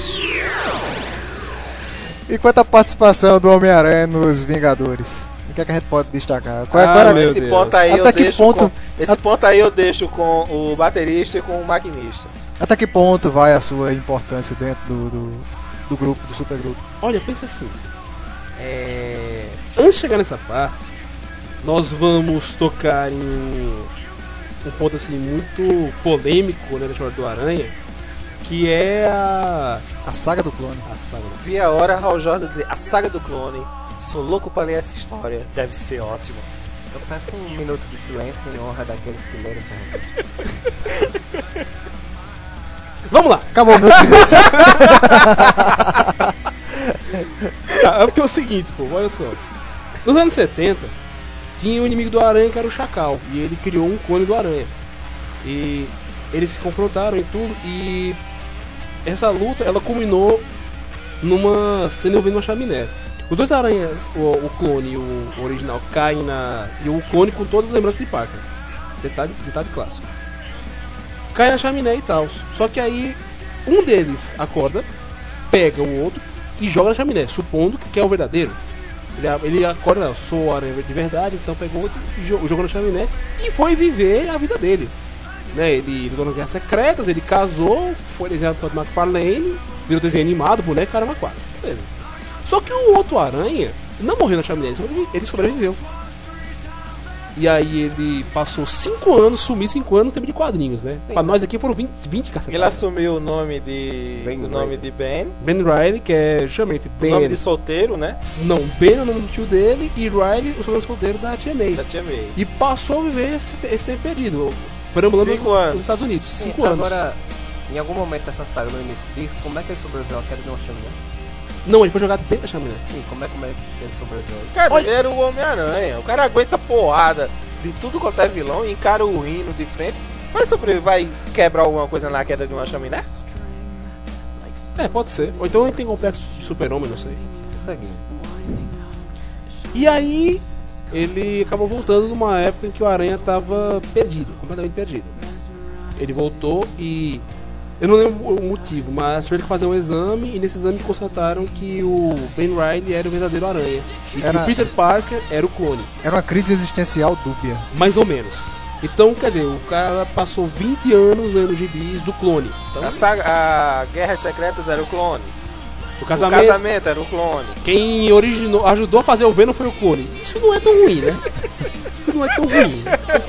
E quanto à participação do Homem-Aranha nos Vingadores? O que é que a gente pode destacar? Esse ponto aí Até eu que deixo ponto... esse ponto aí eu deixo com o baterista e com o maquinista. Até que ponto vai a sua importância dentro do grupo, do supergrupo? Olha, pensa assim. Antes de chegar nessa parte, nós vamos tocar em um ponto assim muito polêmico, né, da história do Aranha, que é a saga do clone. Vi a hora Hal Jordan dizer a saga do clone. Sou louco pra ler essa história, deve ser ótimo. Eu peço um minuto de silêncio em honra daqueles que leram essa revista. Vamos lá! Acabou o meu silêncio. É porque é o seguinte, pô, olha só. Nos anos 70, tinha um inimigo do Aranha que era o Chacal. E ele criou um clone do Aranha. E eles se confrontaram e tudo. E essa luta, ela culminou numa cena envolvendo uma chaminé. Os dois aranhas, o clone e o original, caem e o clone com todas as lembranças de Parker. Detalhe clássico. Cai na chaminé e tal. Só que aí um deles acorda, pega o outro e joga na chaminé, supondo que é o verdadeiro. Ele acorda, não, sou o Aranha de verdade, então pegou outro e jogou na chaminé e foi viver a vida dele. Né? Ele lutou nas Guerras Secretas, ele casou, foi desenhado pelo McFarlane, virou desenho animado, boneco, caramba, 4. Beleza. Só que o outro Aranha não morreu na chaminé, ele sobreviveu. E aí ele passou 5 anos, sumiu 5 anos no tempo de quadrinhos, né? Sim, pra nós aqui foram 20 cacetadas. Ele assumiu o nome de Ben. Ben Riley, que é justamente Ben. O nome de solteiro, né? Não, Ben é o nome do tio dele e Riley o sobrenome solteiro da Tia May. E passou a viver esse tempo perdido, perambulando nos Estados Unidos. 5 anos. Agora, em algum momento dessa saga, no início, diz como é que ele sobreviveu à queda de uma chaminé? Não, ele foi jogado dentro da chaminé. Sim, como é que ele sobreviveu? Cara, ele era o Homem-Aranha. O cara aguenta porrada de tudo quanto é vilão e encara o hino de frente. Vai quebrar alguma coisa na queda de uma chaminé? Pode ser. Ou então ele tem complexo de super-homem, não sei. Isso aqui. E aí, ele acabou voltando numa época em que o Aranha tava perdido, completamente perdido. Ele voltou e... eu não lembro o motivo, mas tiveram que fazer um exame e nesse exame constataram que o Ben Riley era o verdadeiro Aranha e que o Peter Parker era o clone. Era uma crise existencial dúbia. Mais ou menos. Então, quer dizer, o cara passou 20 anos lendo gibis do clone. Então, a Guerras Secretas era o clone. O casamento era o clone. Quem ajudou a fazer o Venom foi o clone. Isso não é tão ruim, né? Isso não é tão ruim.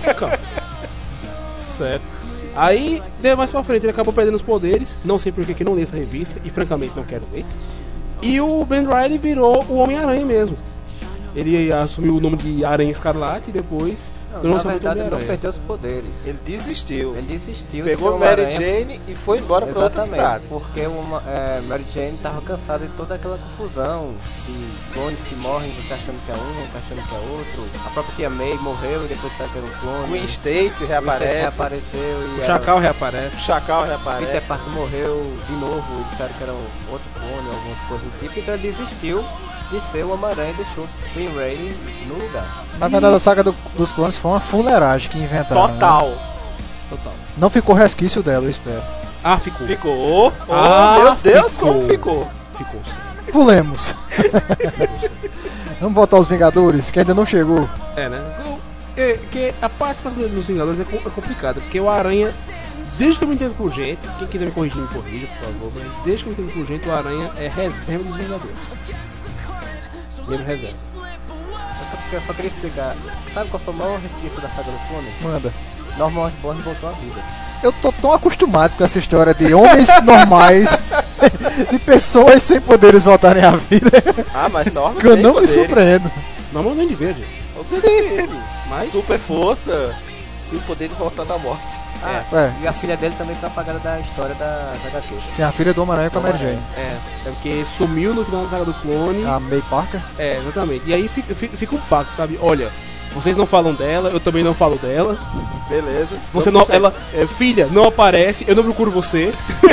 Certo. Aí, mais pra frente, ele acabou perdendo os poderes. Não sei por que não li essa revista. E francamente não quero ler. E o Ben Riley virou o Homem-Aranha mesmo. Ele assumiu o nome de Aranha Escarlate e depois... na verdade ele não perdeu os poderes. Ele desistiu. Pegou Mary Jane e foi embora pra outra cidade. Porque Mary Jane tava cansada de toda aquela confusão de clones que morrem, você achando que é um, você achando que é outro. A própria Tia May morreu e depois saiu que era um clone. Gwen Stacy reapareceu e o Chacal reaparece. Peter Parker morreu de novo e disseram que era um outro clone, alguma coisa do tipo. Então ele desistiu de ser o Homem-Aranha e deixou Ben Riley no lugar. Na verdade, a saga dos clones foi uma fuleiragem que inventaram. Total. Né? Não ficou resquício dela, eu espero. Ficou. Meu Deus, como ficou? Ficou sim. Pulemos. Vamos voltar aos Vingadores, que ainda não chegou. Né? Que a participação dos Vingadores é complicada, porque o Aranha, desde que eu me entendo por gente, quem quiser me corrigir, me corrija, por favor, mas desde que eu me entendo por gente, o Aranha é reserva dos Vingadores. Mesmo reserva. Eu só queria explicar. Sabe qual foi o maior resquício da saga do clone? Manda. Norman Osborn voltou à vida. Eu tô tão acostumado com essa história de homens normais, de pessoas sem poderes voltarem à vida. Mas Norman que eu não me surpreendo. Norman não é de verde. Sim, mas super força. e o poder de voltar da morte. E a filha dele também foi apagada da história da HQ. Sim, a filha do Homem-Aranha com a Mary Jane. É porque sumiu no final da saga do clone. A May Parker. Exatamente. E aí fica um pacto, sabe? Olha, vocês não falam dela, eu também não falo dela. Beleza. Você não, ela, filha, não aparece, eu não procuro você.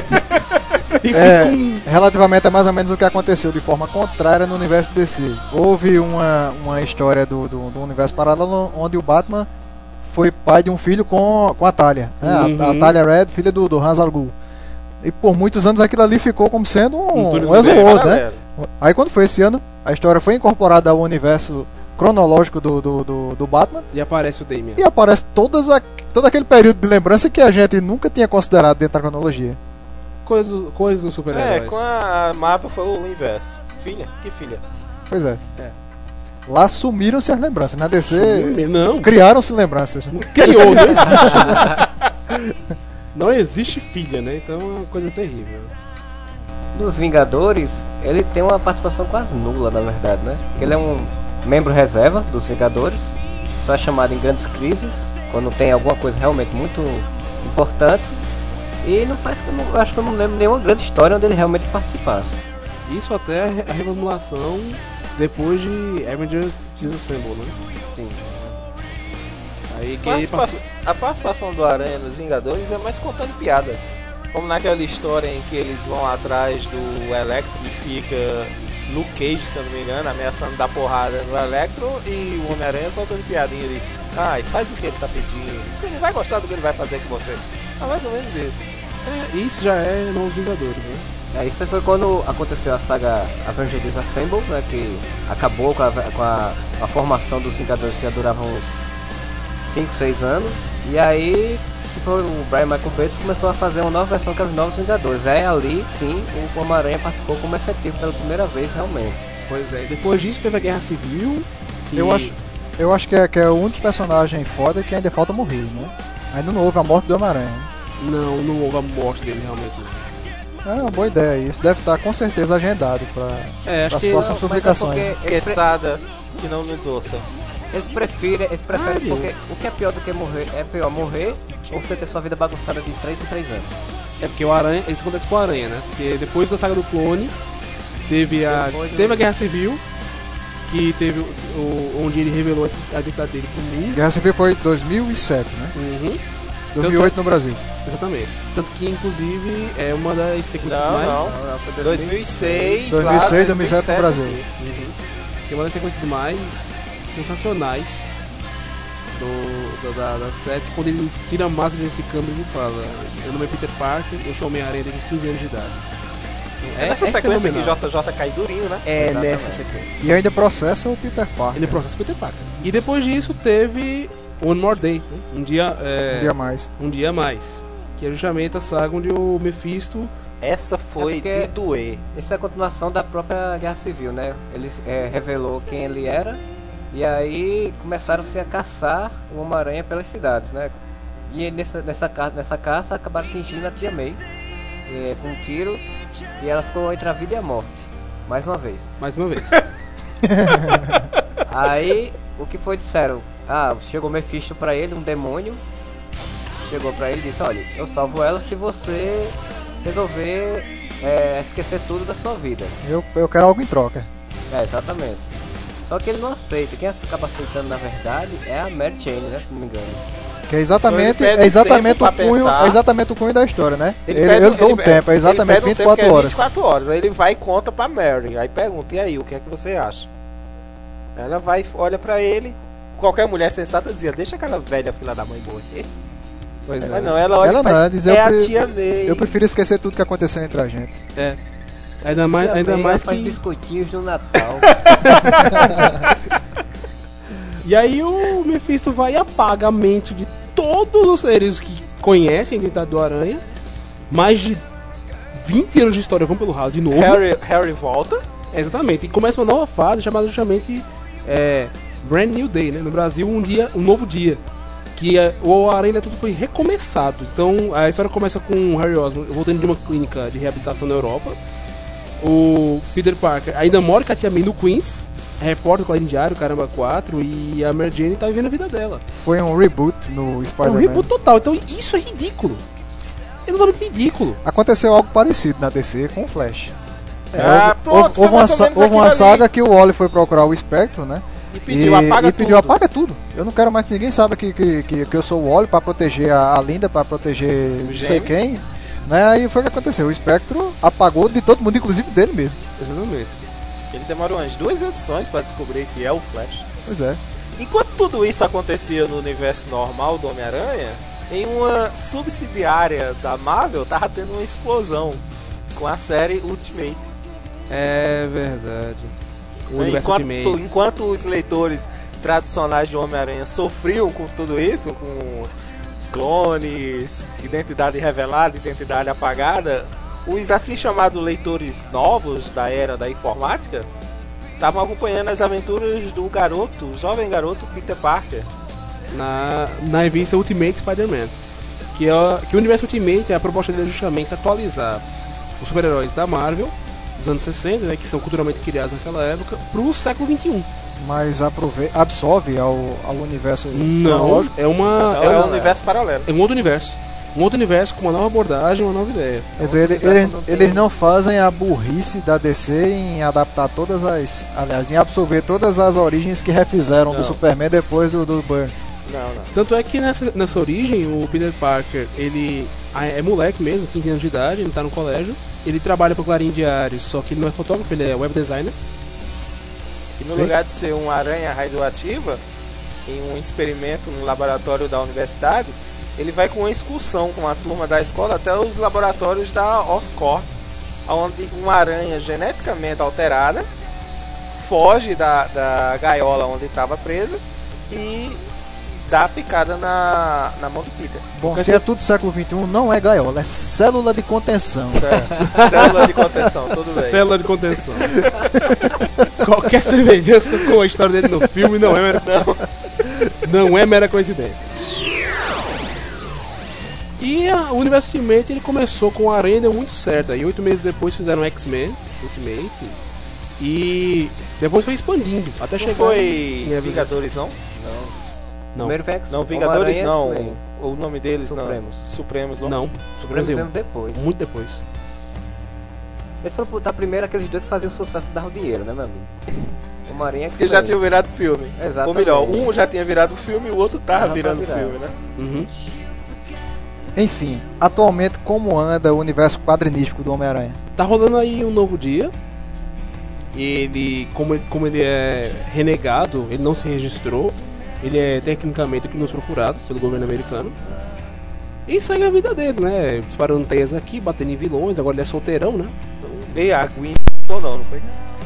Relativamente a mais ou menos o que aconteceu de forma contrária no universo DC. Houve uma história do universo paralelo onde o Batman foi pai de um filho com a Talia, né? A Talia Red, filha do Ra's al Ghul. E por muitos anos aquilo ali ficou como sendo um Elseworld, né? Aí quando foi esse ano, a história foi incorporada ao universo cronológico do Batman. E aparece o Damian. E aparece todo aquele período de lembrança que a gente nunca tinha considerado dentro da cronologia. Coisas do super-heróis. Com a Marvel foi o inverso. Filha? Que filha? Pois é. Lá sumiram-se as lembranças. Na DC, não. Criaram-se lembranças. Criou, não existe. Não existe filha, né? Então é uma coisa terrível. Dos Vingadores, ele tem uma participação quase nula, na verdade, né? Ele é um membro reserva dos Vingadores, só é chamado em grandes crises, quando tem alguma coisa realmente muito importante. E não faz, eu acho que eu não lembro nenhuma grande história onde ele realmente participasse. Isso até a reformulação depois de Avengers Disassemble, né? Sim. Aí a participação do Aranha nos Vingadores é mais contando piada. Como naquela história em que eles vão atrás do Electro e fica Luke Cage, se eu não me engano, ameaçando dar porrada no Electro e o Homem-Aranha soltando piadinha ali. E faz o que ele tá pedindo. Você não vai gostar do que ele vai fazer com você. Mais ou menos isso. Isso já é nos Vingadores, né? Isso foi quando aconteceu a saga Avengers Disassemble, né, que acabou com a formação dos Vingadores, que já duravam uns 5, 6 anos. E aí o Brian Michael Bendis começou a fazer uma nova versão que é os Novos Vingadores. Aí ali sim o Homem-Aranha participou como efetivo pela primeira vez realmente. Pois é, depois disso teve a Guerra Civil. Eu acho que é o único personagem foda que ainda falta morrer, né? Ainda não houve a morte do Homem-Aranha. Não houve a morte dele realmente. É uma boa ideia, isso deve estar com certeza agendado para as próximas publicações. Quesada que não nos ouça. Eles preferem porque o que é pior do que morrer é pior morrer ou você ter sua vida bagunçada de 3 em 3 anos. É porque o Aranha, isso acontece com o Aranha, né? Porque depois da saga do clone teve a Guerra Civil, que teve onde ele revelou a identidade dele pro mundo. Guerra Civil foi 2007, né? Uhum. 2008 no Brasil. Exatamente. Tanto que, inclusive, é uma das sequências Não, foi 2006, 2007 no Brasil. Uhum. Que é uma das sequências mais sensacionais da série, quando ele tira a máscara de câmeras e fala: meu nome é Peter Parker, eu sou Homem-Aranha desde os 15 anos de idade. Nessa sequência que JJ cai durinho, né? Nessa sequência. E ainda processa o Peter Parker. Ele processa o Peter Parker. E depois disso teve One More Day, né? Um dia mais. Que é justamente a saga onde o Mephisto... Essa foi de doer. Essa é a continuação da própria Guerra Civil, né? Ele revelou quem ele era. E aí começaram-se a caçar o Homem-Aranha pelas cidades, né? E nessa caça acabaram atingindo a Tia May com um tiro. E ela ficou entre a vida e a morte. Mais uma vez. Aí, o que foi? Disseram: chegou Mephisto pra ele, um demônio. Chegou pra ele e disse: olha, eu salvo ela se você resolver esquecer tudo da sua vida. Eu quero algo em troca. Exatamente. Só que ele não aceita. Quem acaba aceitando na verdade é a Mary Jane, né, se não me engano. Que é exatamente o cunho da história, né? Ele deu um tempo, é exatamente 24 horas. 24 horas. Aí ele vai e conta pra Mary. Aí pergunta: e aí, o que é que você acha? Ela vai, olha pra ele. Qualquer mulher sensata dizia: deixa aquela velha filha da mãe morrer. Pois é. Mas não, ela olha e faz: a Tia May. Eu prefiro esquecer tudo que aconteceu entre a gente. Ainda mais que... faz biscoitinhos no Natal. E aí o Mephisto vai e apaga a mente de todos os seres que conhecem a identidade do Aranha. Mais de 20 anos de história vão pelo ralo de novo. Harry volta. Exatamente. E começa uma nova fase chamada justamente Brand New Day, né? No Brasil, um novo dia. Que o Aranha tudo foi recomeçado. Então a história começa com o Harry Osborn voltando de uma clínica de reabilitação na Europa. O Peter Parker ainda mora com a Tia May no Queens. repórter do Clarim Diário, Caramba 4, e a Mary Jane tá vivendo a vida dela. Foi um reboot no Spider-Man. Um reboot total, então isso é ridículo. É totalmente ridículo. Aconteceu algo parecido na DC com o Flash. Pronto, houve uma saga que o Wally foi procurar o Espectro, né? E pediu, apaga tudo. Eu não quero mais que ninguém saiba que eu sou o Wally pra proteger a Linda, pra proteger não sei quem. Né? Aí foi o que aconteceu. O Espectro apagou de todo mundo, inclusive dele mesmo. Exatamente. Ele demorou umas 2 edições pra descobrir que é o Flash. Pois é. Enquanto tudo isso acontecia no universo normal do Homem-Aranha, em uma subsidiária da Marvel tava tendo uma explosão com a série Ultimate. É verdade. O universo Ultimate. Enquanto os leitores tradicionais de Homem-Aranha sofriam com tudo isso, com clones, identidade revelada, identidade apagada, os assim chamados leitores novos da era da informática estavam acompanhando as aventuras do jovem garoto Peter Parker na revista Ultimate Spider-Man, que o universo Ultimate, a proposta dele é justamente atualizar os super-heróis da Marvel dos anos 60, né, que são culturalmente criados naquela época, pro século XXI. Mas absorve ao universo cronológico? É um universo paralelo. É um outro universo. Um outro universo com uma nova abordagem, uma nova ideia. Quer dizer, eles não fazem a burrice da DC em adaptar em absorver todas as origens que refizeram do Superman depois do Byrne. Não. Tanto é que nessa origem, o Peter Parker, ele é moleque mesmo, 15 anos de idade, ele tá no colégio. Ele trabalha pro Clarim Diário, só que ele não é fotógrafo, ele é web designer. E no lugar de ser uma aranha radioativa, em um experimento no laboratório da universidade, ele vai com uma excursão com a turma da escola até os laboratórios da Oscorp, onde uma aranha geneticamente alterada foge da gaiola onde estava presa e dá a picada na mão do Peter. Bom, se é tudo século XXI, não é gaiola, é célula de contenção. Célula de contenção, tudo bem. Célula de contenção. Qualquer semelhança com a história dele no filme não é mera coincidência. E o universo Ultimate ele começou com a Aranha e deu muito certo. Aí 8 meses depois fizeram X-Men Ultimate e depois foi expandindo até chegar. Não foi Vingadores não? Primeiro foi X-Men. Não, Vingadores não. O nome deles Supremos. Supremos não. Não, Supremos veio depois. Muito depois. Eles foram botar primeiro aqueles dois que faziam sucesso e davam dinheiro, né, meu amigo? Homem-Aranha que já tinham virado filme. Exatamente. Ou melhor, um já tinha virado filme e o outro tava virando filme, né? Uhum. Enfim, atualmente como anda o universo quadrinístico do Homem-Aranha? Tá rolando aí um novo dia. Ele, como ele é renegado, ele não se registrou. Ele é tecnicamente criminoso procurado pelo governo americano. E segue a vida dele, né? Disparando teias aqui, batendo em vilões. Agora ele é solteirão, né? E a Gwen não foi?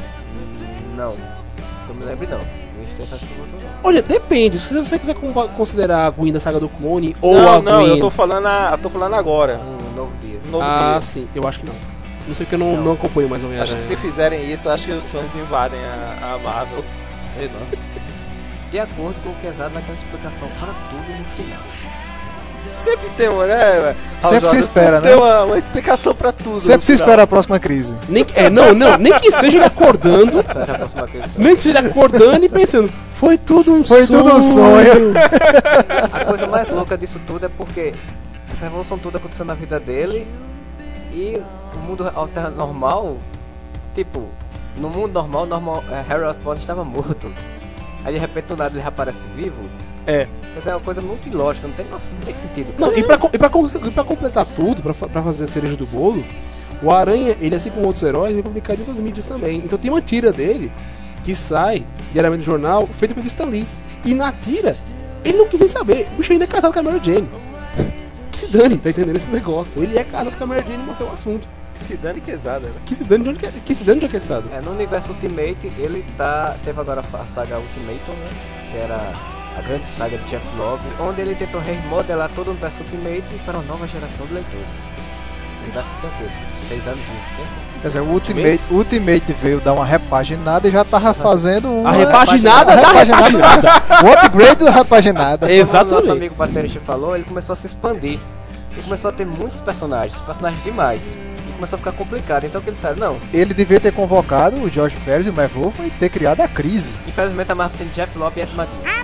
Não me lembro não. Olha, depende. Se você quiser considerar a Gwen da saga do clone ou a Gwen... Não, eu tô falando agora. Um novo dia. Dia. Sim, eu acho que não. Não sei porque eu não acompanho mais ou menos. Acho que se fizerem isso, acho que os fãs invadem a Marvel. Sei não. De acordo com o que Exato vai ter uma explicação para tudo no final. Sempre tem uma, né? Sempre se espera, né? Tem uma explicação pra tudo. Sempre se espera a próxima crise. Nem que seja ele acordando. Nem que seja ele acordando e pensando, foi tudo um sonho. A coisa mais louca disso tudo é porque essa revolução toda acontecendo na vida dele e o mundo alterno normal, tipo, no mundo normal Harry Osborn estava morto. Aí de repente do nada ele reaparece vivo. Mas é uma coisa muito ilógica, não tem sentido. Não, e pra completar tudo, pra fazer a cereja do bolo, o Aranha, ele assim como outros heróis, é publicado em outras mídias também. Então tem uma tira dele que sai diariamente no jornal, feita pelo Stan Lee. E na tira, ele não quis nem saber. O bicho ainda é casado com a Mary Jane. Que se dane, tá entendendo esse negócio? Ele é casado com a Mary Jane e mantém o assunto. Que se dane quesada, né? Que se dane de onde é quesada. No universo Ultimate, ele teve agora a saga Ultimatum, né? Que era a grande saga de Jeff Lobb, onde ele tentou remodelar todo o universo Ultimate para uma nova geração de leitores. O universo tem o quê? 6 anos de existência? Quer dizer, o Ultimate veio dar uma repaginada e já tava fazendo uma... A repaginada da repaginada. O upgrade da repaginada. Exatamente. Como o nosso amigo Paterich falou, ele começou a se expandir. E começou a ter muitos personagens demais. E começou a ficar complicado. Então o que eles disseram? Não. Ele devia ter convocado o George Pérez e o Matt Wolf e ter criado a crise. Infelizmente a Marvel tem Jeff Lobb e Ed McGuinness.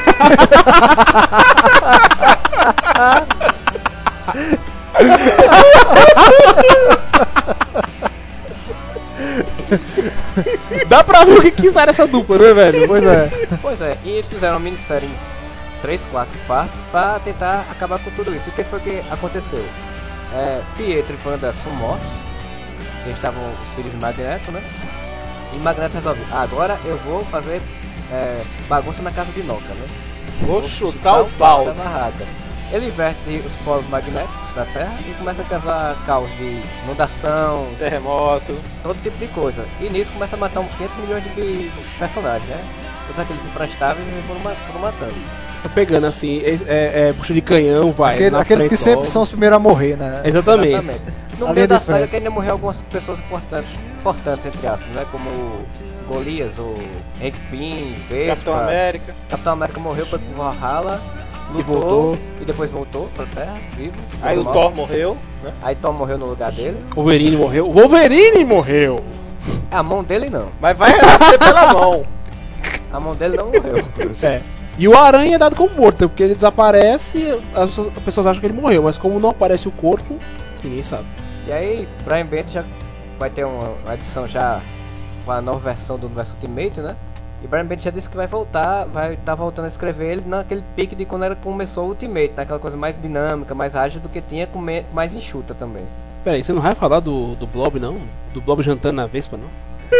Dá pra ver o que quiser essa dupla, né, velho? Pois é. E eles fizeram uma minissérie em 3, 4 partes pra tentar acabar com tudo isso. O que foi que aconteceu? Pietro e Wanda são mortos. Eles estavam os filhos de Magneto, né? E Magneto resolve, agora eu vou fazer bagunça na casa de Noca, né? Vou chutar o pau da barraca. Ele inverte os polos magnéticos da Terra e começa a causar caos de inundação, terremoto, todo tipo de coisa. E nisso começa a matar uns 500 milhões de personagens, né? Todos aqueles imprestáveis foram matando. Tá pegando assim, puxa de canhão, vai. Aqueles que sempre são os primeiros a morrer, né? Exatamente. No meio da saga que ainda morreu algumas pessoas importantes entre aspas, né? Como Golias, o Hank Pym, Vespa, Capitão América. Capitão América morreu, foi pro Valhalla, voltou e depois voltou pra Terra, vivo. Aí o Thor morreu, né? Aí Thor morreu no lugar dele. O Wolverine morreu! A mão dele não. Mas vai renascer pela mão. A mão dele não morreu. E o Aranha é dado como morto, porque ele desaparece, as pessoas acham que ele morreu, mas como não aparece o corpo, ninguém sabe. E aí, Brian Bendis já vai ter uma edição já com a nova versão do Universo Ultimate, né? E Brian Bendis já disse que vai estar voltando a escrever ele naquele pique de quando começou o Ultimate, naquela coisa mais dinâmica, mais ágil do que tinha, mais enxuta também. Peraí, você não vai falar do Blob, não? Do Blob jantando na Vespa, não?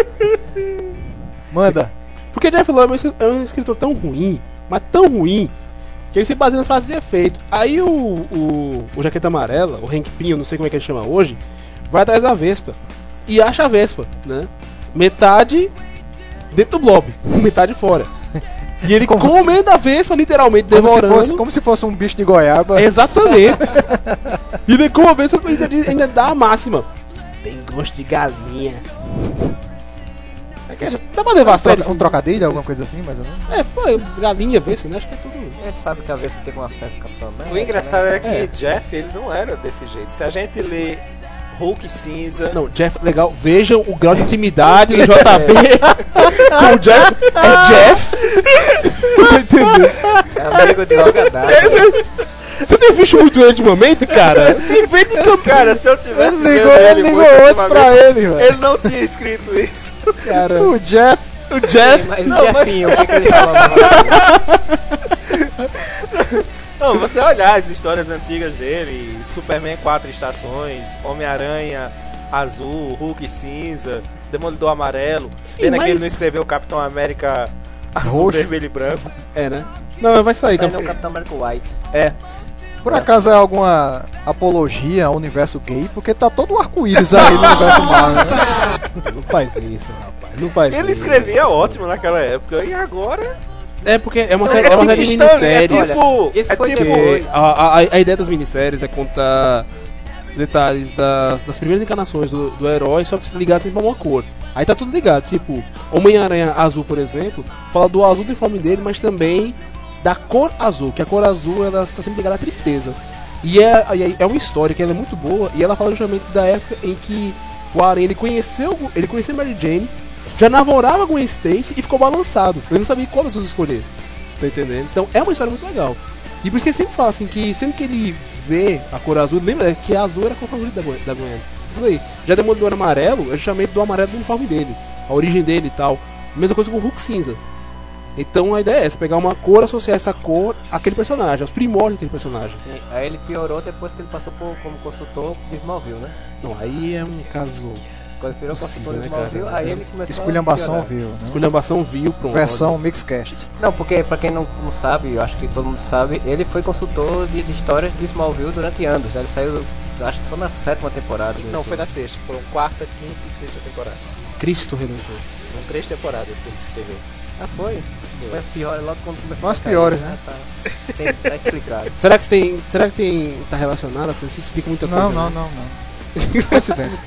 Manda. Porque Jeff Loeb é um escritor tão ruim, mas tão ruim, que ele se baseia nas frases de efeito. Aí o Jaqueta Amarela, o Hank Pym, eu não sei como é que ele chama hoje, vai atrás da Vespa e acha a Vespa, né? Metade dentro do Blob, metade fora. E ele comendo a Vespa, literalmente, demorando. Como se fosse um bicho de goiaba. Exatamente. E ele come a Vespa e ainda dá a máxima. Tem gosto de galinha. Dá pra levar a sério Um trocadilho, alguma coisa assim, mais ou menos? Pô, galinha, Vespa, né? Acho que é tudo. A gente sabe que a Vespa tem uma fé com o Capitão América. O engraçado é que Jeff, ele não era desse jeito. Se a gente lê Hulk Cinza... Não, Jeff, legal. Vejam o grau de intimidade do JV. O Jeff é Jeff. Entendeu? É amigo de Logadar. Você tem visto muito ele ultimamente, cara? Se vê de campo. Cara, se eu tivesse ele ligou outro pra ele, velho. Ele não tinha escrito isso. Cara, o Jeff. Mas o Jeffinho, o que ele falava? Não, você olhar as histórias antigas dele, Superman 4 estações, Homem-Aranha azul, Hulk cinza, Demolidor amarelo, pena que ele não escreveu Capitão América azul, roxo, vermelho e branco. Né? Não, vai sair. Não, Capitão América White. Por acaso é alguma apologia ao universo gay? Porque tá todo um arco-íris aí no universo Marvel, né? Não faz isso, rapaz. Não faz Ele isso. escrevia ótimo naquela época, e agora... É porque é uma série de minisséries. A ideia das minisséries é contar detalhes das primeiras encarnações do herói, só que ligados sempre a uma cor. Aí tá tudo ligado, tipo, Homem-Aranha Azul, por exemplo, fala do azul do uniforme dele, mas também da cor azul, que a cor azul ela está sempre ligada à tristeza. E é uma história que ela é muito boa, e ela fala justamente da época em que o Aranha ele conheceu Mary Jane, já namorava com Gwen Stacy e ficou balançado. Ele não sabia qual azul escolher. Tá entendendo? Então é uma história muito legal. E por isso que ele sempre fala assim, que sempre que ele vê a cor azul, lembra que a azul era a cor favorita da Gwen. Tudo aí. Já Demolidor amarelo, é justamente do amarelo do uniforme dele, a origem dele e tal. Mesma coisa com o Hulk cinza. Então a ideia é essa, pegar uma cor, associar essa cor àquele personagem, aos primórdios daquele personagem. Sim, aí ele piorou depois que ele passou como consultor de Smallville, né? Não, aí é um caso... Quando ele virou consultor de né, Smallville, cara? aí ele começou Esculhambação a viu, né? Esculhambação viu, pronto. Versão Mixcast. Não, porque pra quem não sabe, eu acho que todo mundo sabe, ele foi consultor de histórias de Smallville durante anos, né? Ele saiu, acho que só na 7ª temporada. Não, foi na 6ª, foram 4ª, 5ª e 6ª temporada. Cristo Redentor. Foram 3 temporadas que ele escreveu. Ah, foi? Foi as piores, logo quando começou as piores, cair, né? Tá explicado. Será que tá relacionado assim? Isso explica muita coisa. Não. Coincidência.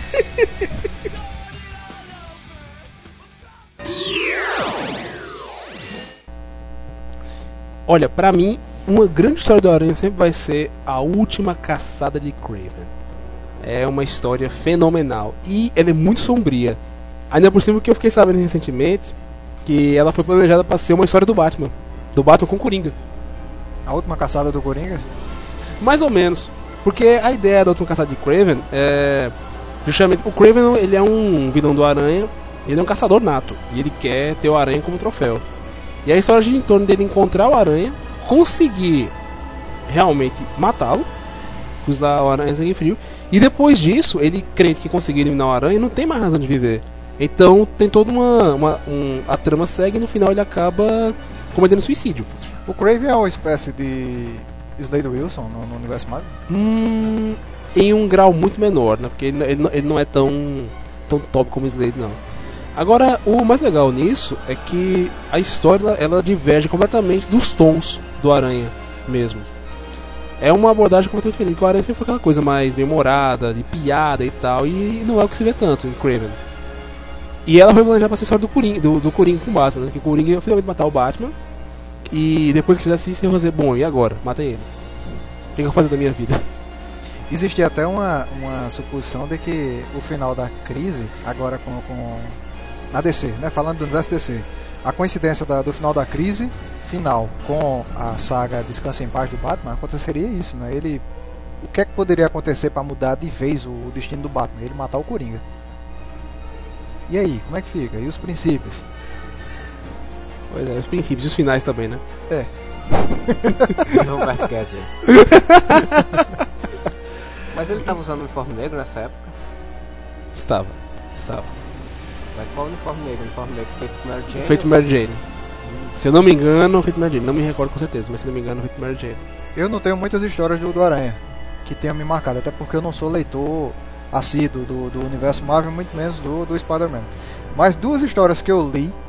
Olha, pra mim, uma grande história do Aranha sempre vai ser a última caçada de Kraven. É uma história fenomenal. E ela é muito sombria. Ainda por cima que eu fiquei sabendo recentemente que ela foi planejada para ser uma história do Batman. Do Batman com Coringa. A última caçada do Coringa? Mais ou menos. Porque a ideia da última caçada de Kraven é... Justamente, o Kraven, ele é um vilão do Aranha. Ele é um caçador nato. E ele quer ter o Aranha como troféu. E a história gira em torno dele encontrar o Aranha, conseguir realmente matá-lo, fuzilar o Aranha sangue frio, e depois disso, ele crente que conseguir eliminar o Aranha, não tem mais razão de viver. Então tem toda a trama segue e no final ele acaba cometendo suicídio. O Kraven é uma espécie de Slade Wilson no universo Marvel? Em um grau muito menor, né? Porque ele não é tão top como Slade, não. Agora, o mais legal nisso é que a história ela diverge completamente dos tons do Aranha mesmo. É uma abordagem completamente diferente. O Aranha sempre foi aquela coisa mais memorada, de piada e tal, e não é o que se vê tanto em Kraven. E ela foi planejada para ser a história do Coringa com o Batman, né? Que o Coringa ia finalmente matar o Batman, e depois que fizesse isso, ia fazer, bom, e agora? Matei ele. O que eu vou fazer da minha vida? Existia até uma suposição de que o final da crise, agora com na DC, né? Falando do universo DC, a coincidência do final da crise final com a saga Descansa em Paz do Batman, aconteceria isso, né? O que é que poderia acontecer para mudar de vez o destino do Batman? Ele matar o Coringa. E aí, como é que fica? E os princípios? Pois é, os princípios e os finais também, né? É. Roberto Kessler. Mas ele estava usando o uniforme negro nessa época? Estava. Mas qual uniforme negro? Uniforme negro feito por Mary Jane? Feito por Mary Jane. Se eu não me engano, feito por Mary Jane. Não me recordo com certeza, mas se não me engano, feito por Mary Jane. Eu não tenho muitas histórias do Aranha que tenham me marcado, até porque eu não sou leitor assíduo do universo Marvel, muito menos do Spider-Man. Mas duas histórias que eu li,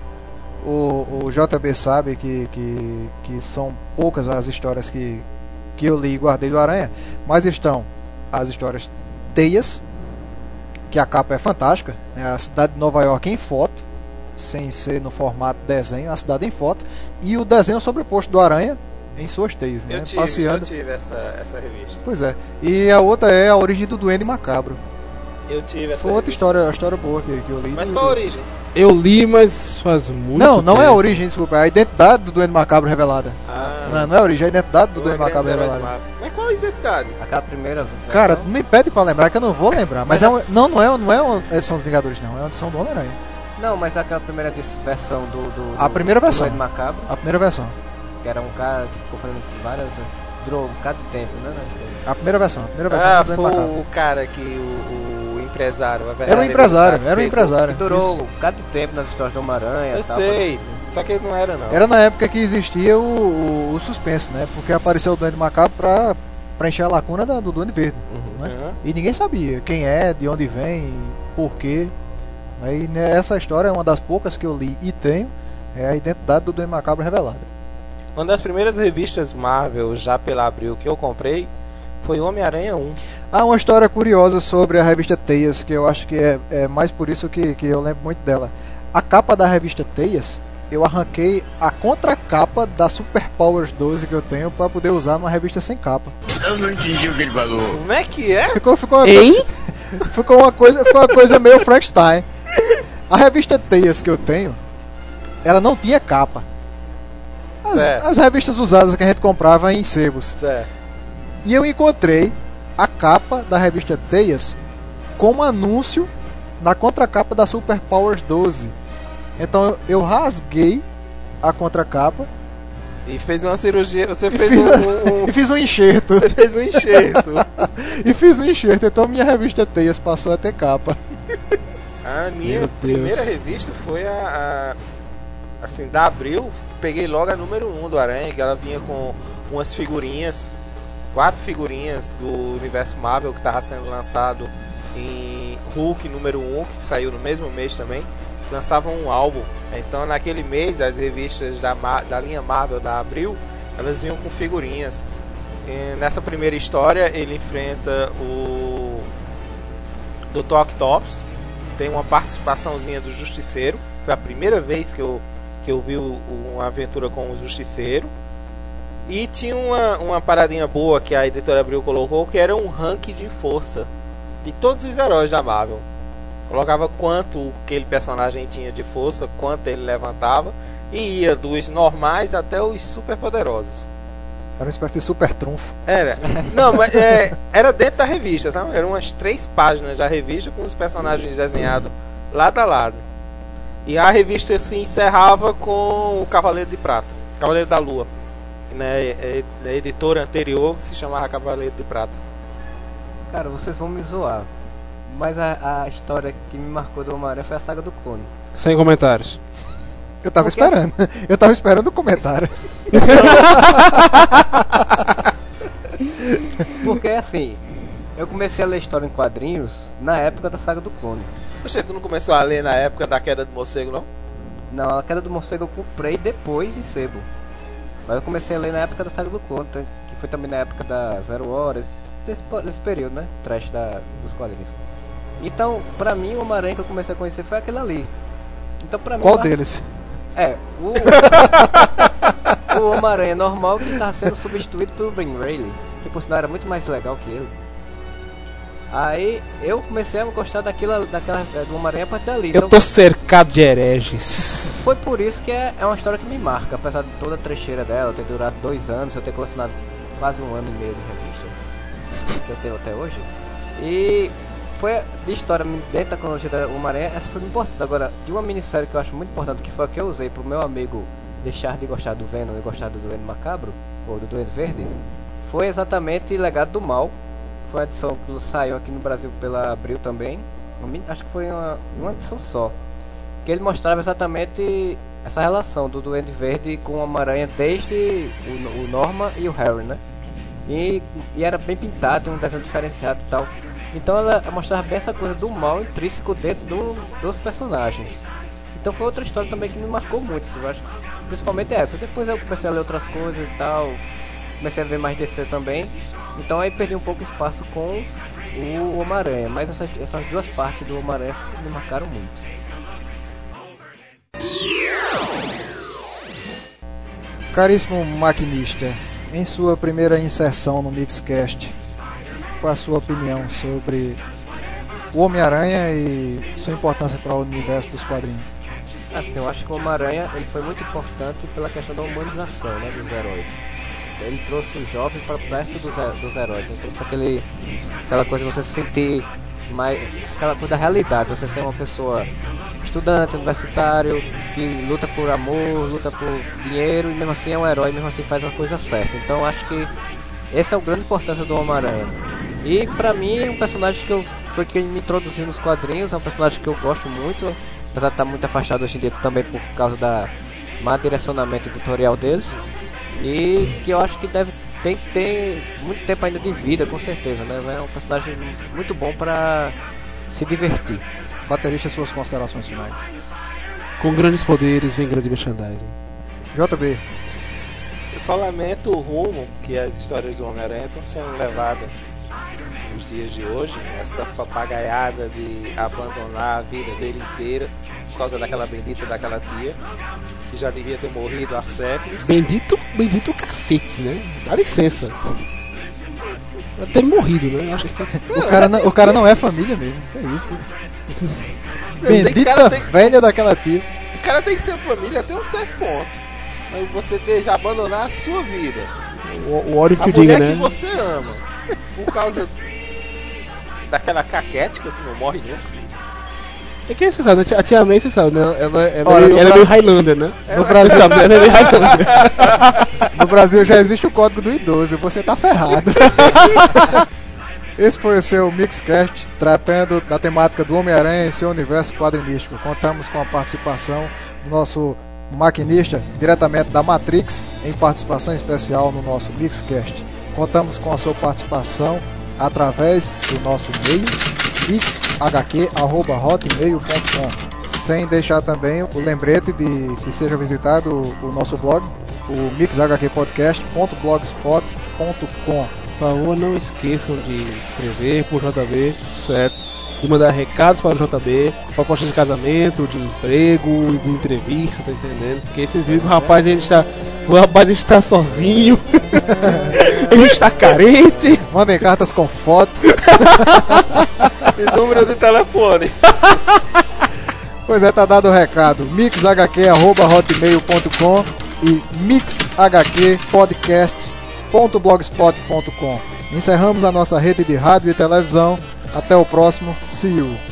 o JB sabe que são poucas as histórias que eu li e guardei do Aranha, mas estão as histórias Teias, que a capa é fantástica, né? A cidade de Nova York em foto, sem ser no formato desenho, a cidade em foto, e o desenho sobreposto do Aranha em suas teias, né? Eu tive essa revista. Pois é. E a outra é a origem do Duende Macabro. Eu tive essa Foi outra história boa que eu li. Mas qual a origem? Eu li, mas faz muito Não tempo. é a origem, desculpa, é a identidade do Duende Macabro revelada. Não é a origem, é a identidade do Duende Macabro revelada. Mas qual a identidade? Aquela primeira versão? Cara, não me pede pra lembrar que eu não vou lembrar. Mas não é uma edição dos Vingadores, não. É uma edição do Homem-Aranha. Não, mas aquela primeira versão A primeira versão. do Duende Macabro. A primeira versão. Que era um cara que ficou fazendo várias... Durou um bocado de tempo, né? A primeira versão do Duende foi Macabro. o cara que o empresário, a verdade. Era um empresário. Que durou um bocado de tempo nas histórias do Homem-Aranha. Eu sei, só que ele não era, não. Era na época que existia o suspense, né? Porque apareceu o Duende Macabro pra preencher a lacuna do Duende Verde. Né? E ninguém sabia quem é, de onde vem, por quê. Aí essa história é uma das poucas que eu li e tenho. É a identidade do Duende Macabro revelada. Uma das primeiras revistas Marvel, já pela Abril, que eu comprei foi Homem-Aranha 1. Uma história curiosa sobre a revista Teias, que eu acho que é mais por isso que eu lembro muito dela. A capa da revista Teias, eu arranquei a contracapa da Super Powers 12 que eu tenho para poder usar numa revista sem capa. Eu não entendi o que ele falou. Como é que é? Ficou uma coisa meio Frankenstein. A revista Teias que eu tenho, ela não tinha capa. As revistas usadas que a gente comprava em sebos. Certo. E eu encontrei a capa da revista Teias como anúncio na contracapa da Super Powers 12. Então eu rasguei a contracapa e fez uma cirurgia. Você fez e fiz um enxerto. Você fez um enxerto. E fiz um enxerto. Então minha revista Teias passou a ter capa. A minha primeira revista foi assim, da Abril. Peguei logo a número 1 do Aranha, que ela vinha com umas figurinhas, 4 figurinhas do universo Marvel, que estava sendo lançado em Hulk número 1, que saiu no mesmo mês também. Lançavam um álbum. Então naquele mês as revistas da linha Marvel da Abril, elas vinham com figurinhas. E nessa primeira história ele enfrenta o Dr. Octopus. Tem uma participaçãozinha do Justiceiro. Foi a primeira vez que eu vi uma aventura com o Justiceiro. E tinha uma paradinha boa que a editora Abril colocou, que era um ranking de força de todos os heróis da Marvel. Colocava quanto aquele personagem tinha de força, quanto ele levantava, e ia dos normais até os super poderosos. Era uma espécie de super trunfo. Era. Não, mas era dentro da revista, sabe? Eram umas 3 páginas da revista com os personagens desenhados lado a lado. E a revista se encerrava com o Cavaleiro de Prata, Cavaleiro da Lua. Na editora anterior que se chamava Cavaleiro de Prata. Cara, vocês vão me zoar, mas a história que me marcou do Homem-Aranha foi a saga do Clone. Sem comentários. Eu tava esperando. Eu tava esperando o comentário. Porque assim, eu comecei a ler história em quadrinhos na época da saga do Clone. Poxa, tu não começou a ler na época da Queda do Morcego, não? Não, a Queda do Morcego eu comprei depois em sebo. Mas eu comecei a ler na época da saga do Clone, que foi também na época da Zero Horas, desse período, né? Trash dos quadrinhos. Então, pra mim, o Homem-Aranha que eu comecei a conhecer foi aquele ali. Então, pra mim, qual deles? O Homem-Aranha normal que tá sendo substituído pelo Ben Reilly, que por sinal era muito mais legal que ele. Aí eu comecei a gostar daquela do Homem-Aranha a partir dali. Eu tô cercado de hereges. Foi por isso que é uma história que me marca, apesar de toda a trecheira dela, ter durado 2 anos, eu ter colecionado quase 1 ano e meio de revista, que eu tenho até hoje. E foi de história dentro da cronologia do Homem-Aranha, essa foi importante. Agora, de uma minissérie que eu acho muito importante, que foi a que eu usei pro meu amigo deixar de gostar do Venom e gostar do Duende Macabro, ou do Duende Verde, foi exatamente Legado do Mal. Foi uma edição que saiu aqui no Brasil pela Abril também. Acho que foi uma edição só. Que ele mostrava exatamente essa relação do Duende Verde com o Homem-Aranha desde o Norman e o Harry, né? E era bem pintado, um desenho diferenciado e tal. Então ela mostrava bem essa coisa do mal intrínseco dentro dos personagens. Então foi outra história também que me marcou muito, assim, eu acho. Principalmente essa. Depois eu comecei a ler outras coisas e tal. Comecei a ver mais DC também. Então aí perdi um pouco espaço com o Homem-Aranha. Mas essas 2 partes do Homem-Aranha me marcaram muito. Caríssimo maquinista, em sua primeira inserção no Mixcast, qual a sua opinião sobre o Homem-Aranha e sua importância para o universo dos quadrinhos? Assim, eu acho que o Homem-Aranha ele foi muito importante pela questão da humanização, né, dos heróis. Ele trouxe o jovem para perto dos heróis. Ele trouxe aquela coisa de você se sentir mais, aquela coisa da realidade, você ser uma pessoa estudante, universitário, que luta por amor, luta por dinheiro e mesmo assim é um herói, mesmo assim faz a coisa certa. Então eu acho que essa é a grande importância do Homem-Aranha. E pra mim é um personagem que foi quem me introduziu nos quadrinhos, é um personagem que eu gosto muito, apesar de estar muito afastado hoje em dia também por causa da má direcionamento editorial deles. E que eu acho que tem que ter muito tempo ainda de vida, com certeza, né? É um personagem muito bom pra se divertir. Baterista, suas considerações finais. Com grandes poderes vem grande merchandising. JB. Eu só lamento o rumo que as histórias do Homem-Aranha estão sendo levadas nos dias de hoje. Essa papagaiada de abandonar a vida dele inteira por causa daquela bendita daquela tia, que já devia ter morrido há séculos. Bendito cacete, né? Dá licença. Deve ter morrido, né? Acho que o cara não é família mesmo. Que é isso? Bendita velha daquela tia. O cara tem que ser família até um certo ponto. Mas você deixa abandonar a sua vida. O ódio que eu diga, né? A mulher que você ama. Por causa daquela caquética que não morre nunca. É que você sabe, a tia May, você sabe, né? Ela é meio Highlander, né? No Brasil, sabe, ela é meio Highlander. No Brasil já existe o código do idoso, você tá ferrado. Esse foi o seu Mixcast, tratando da temática do Homem-Aranha e seu universo quadrinístico. Contamos com a participação do nosso maquinista, diretamente da Matrix, em participação especial no nosso Mixcast. Contamos com a sua participação através do nosso e-mail mixhq@hotmail.com, sem deixar também o lembrete de que seja visitado o nosso blog, o mixhqpodcast.blogspot.com. Por favor, não esqueçam de escrever por JB, certo? De mandar recados para o JB, propostas de casamento, de emprego, de entrevista, tá entendendo? Porque vocês viram que o rapaz está sozinho, ele está carente. Mandem cartas com foto. E número de telefone. Pois é, tá dado o recado. mixhq@hotmail.com e mixhqpodcast.blogspot.com. Encerramos a nossa rede de rádio e televisão. Até o próximo. See you.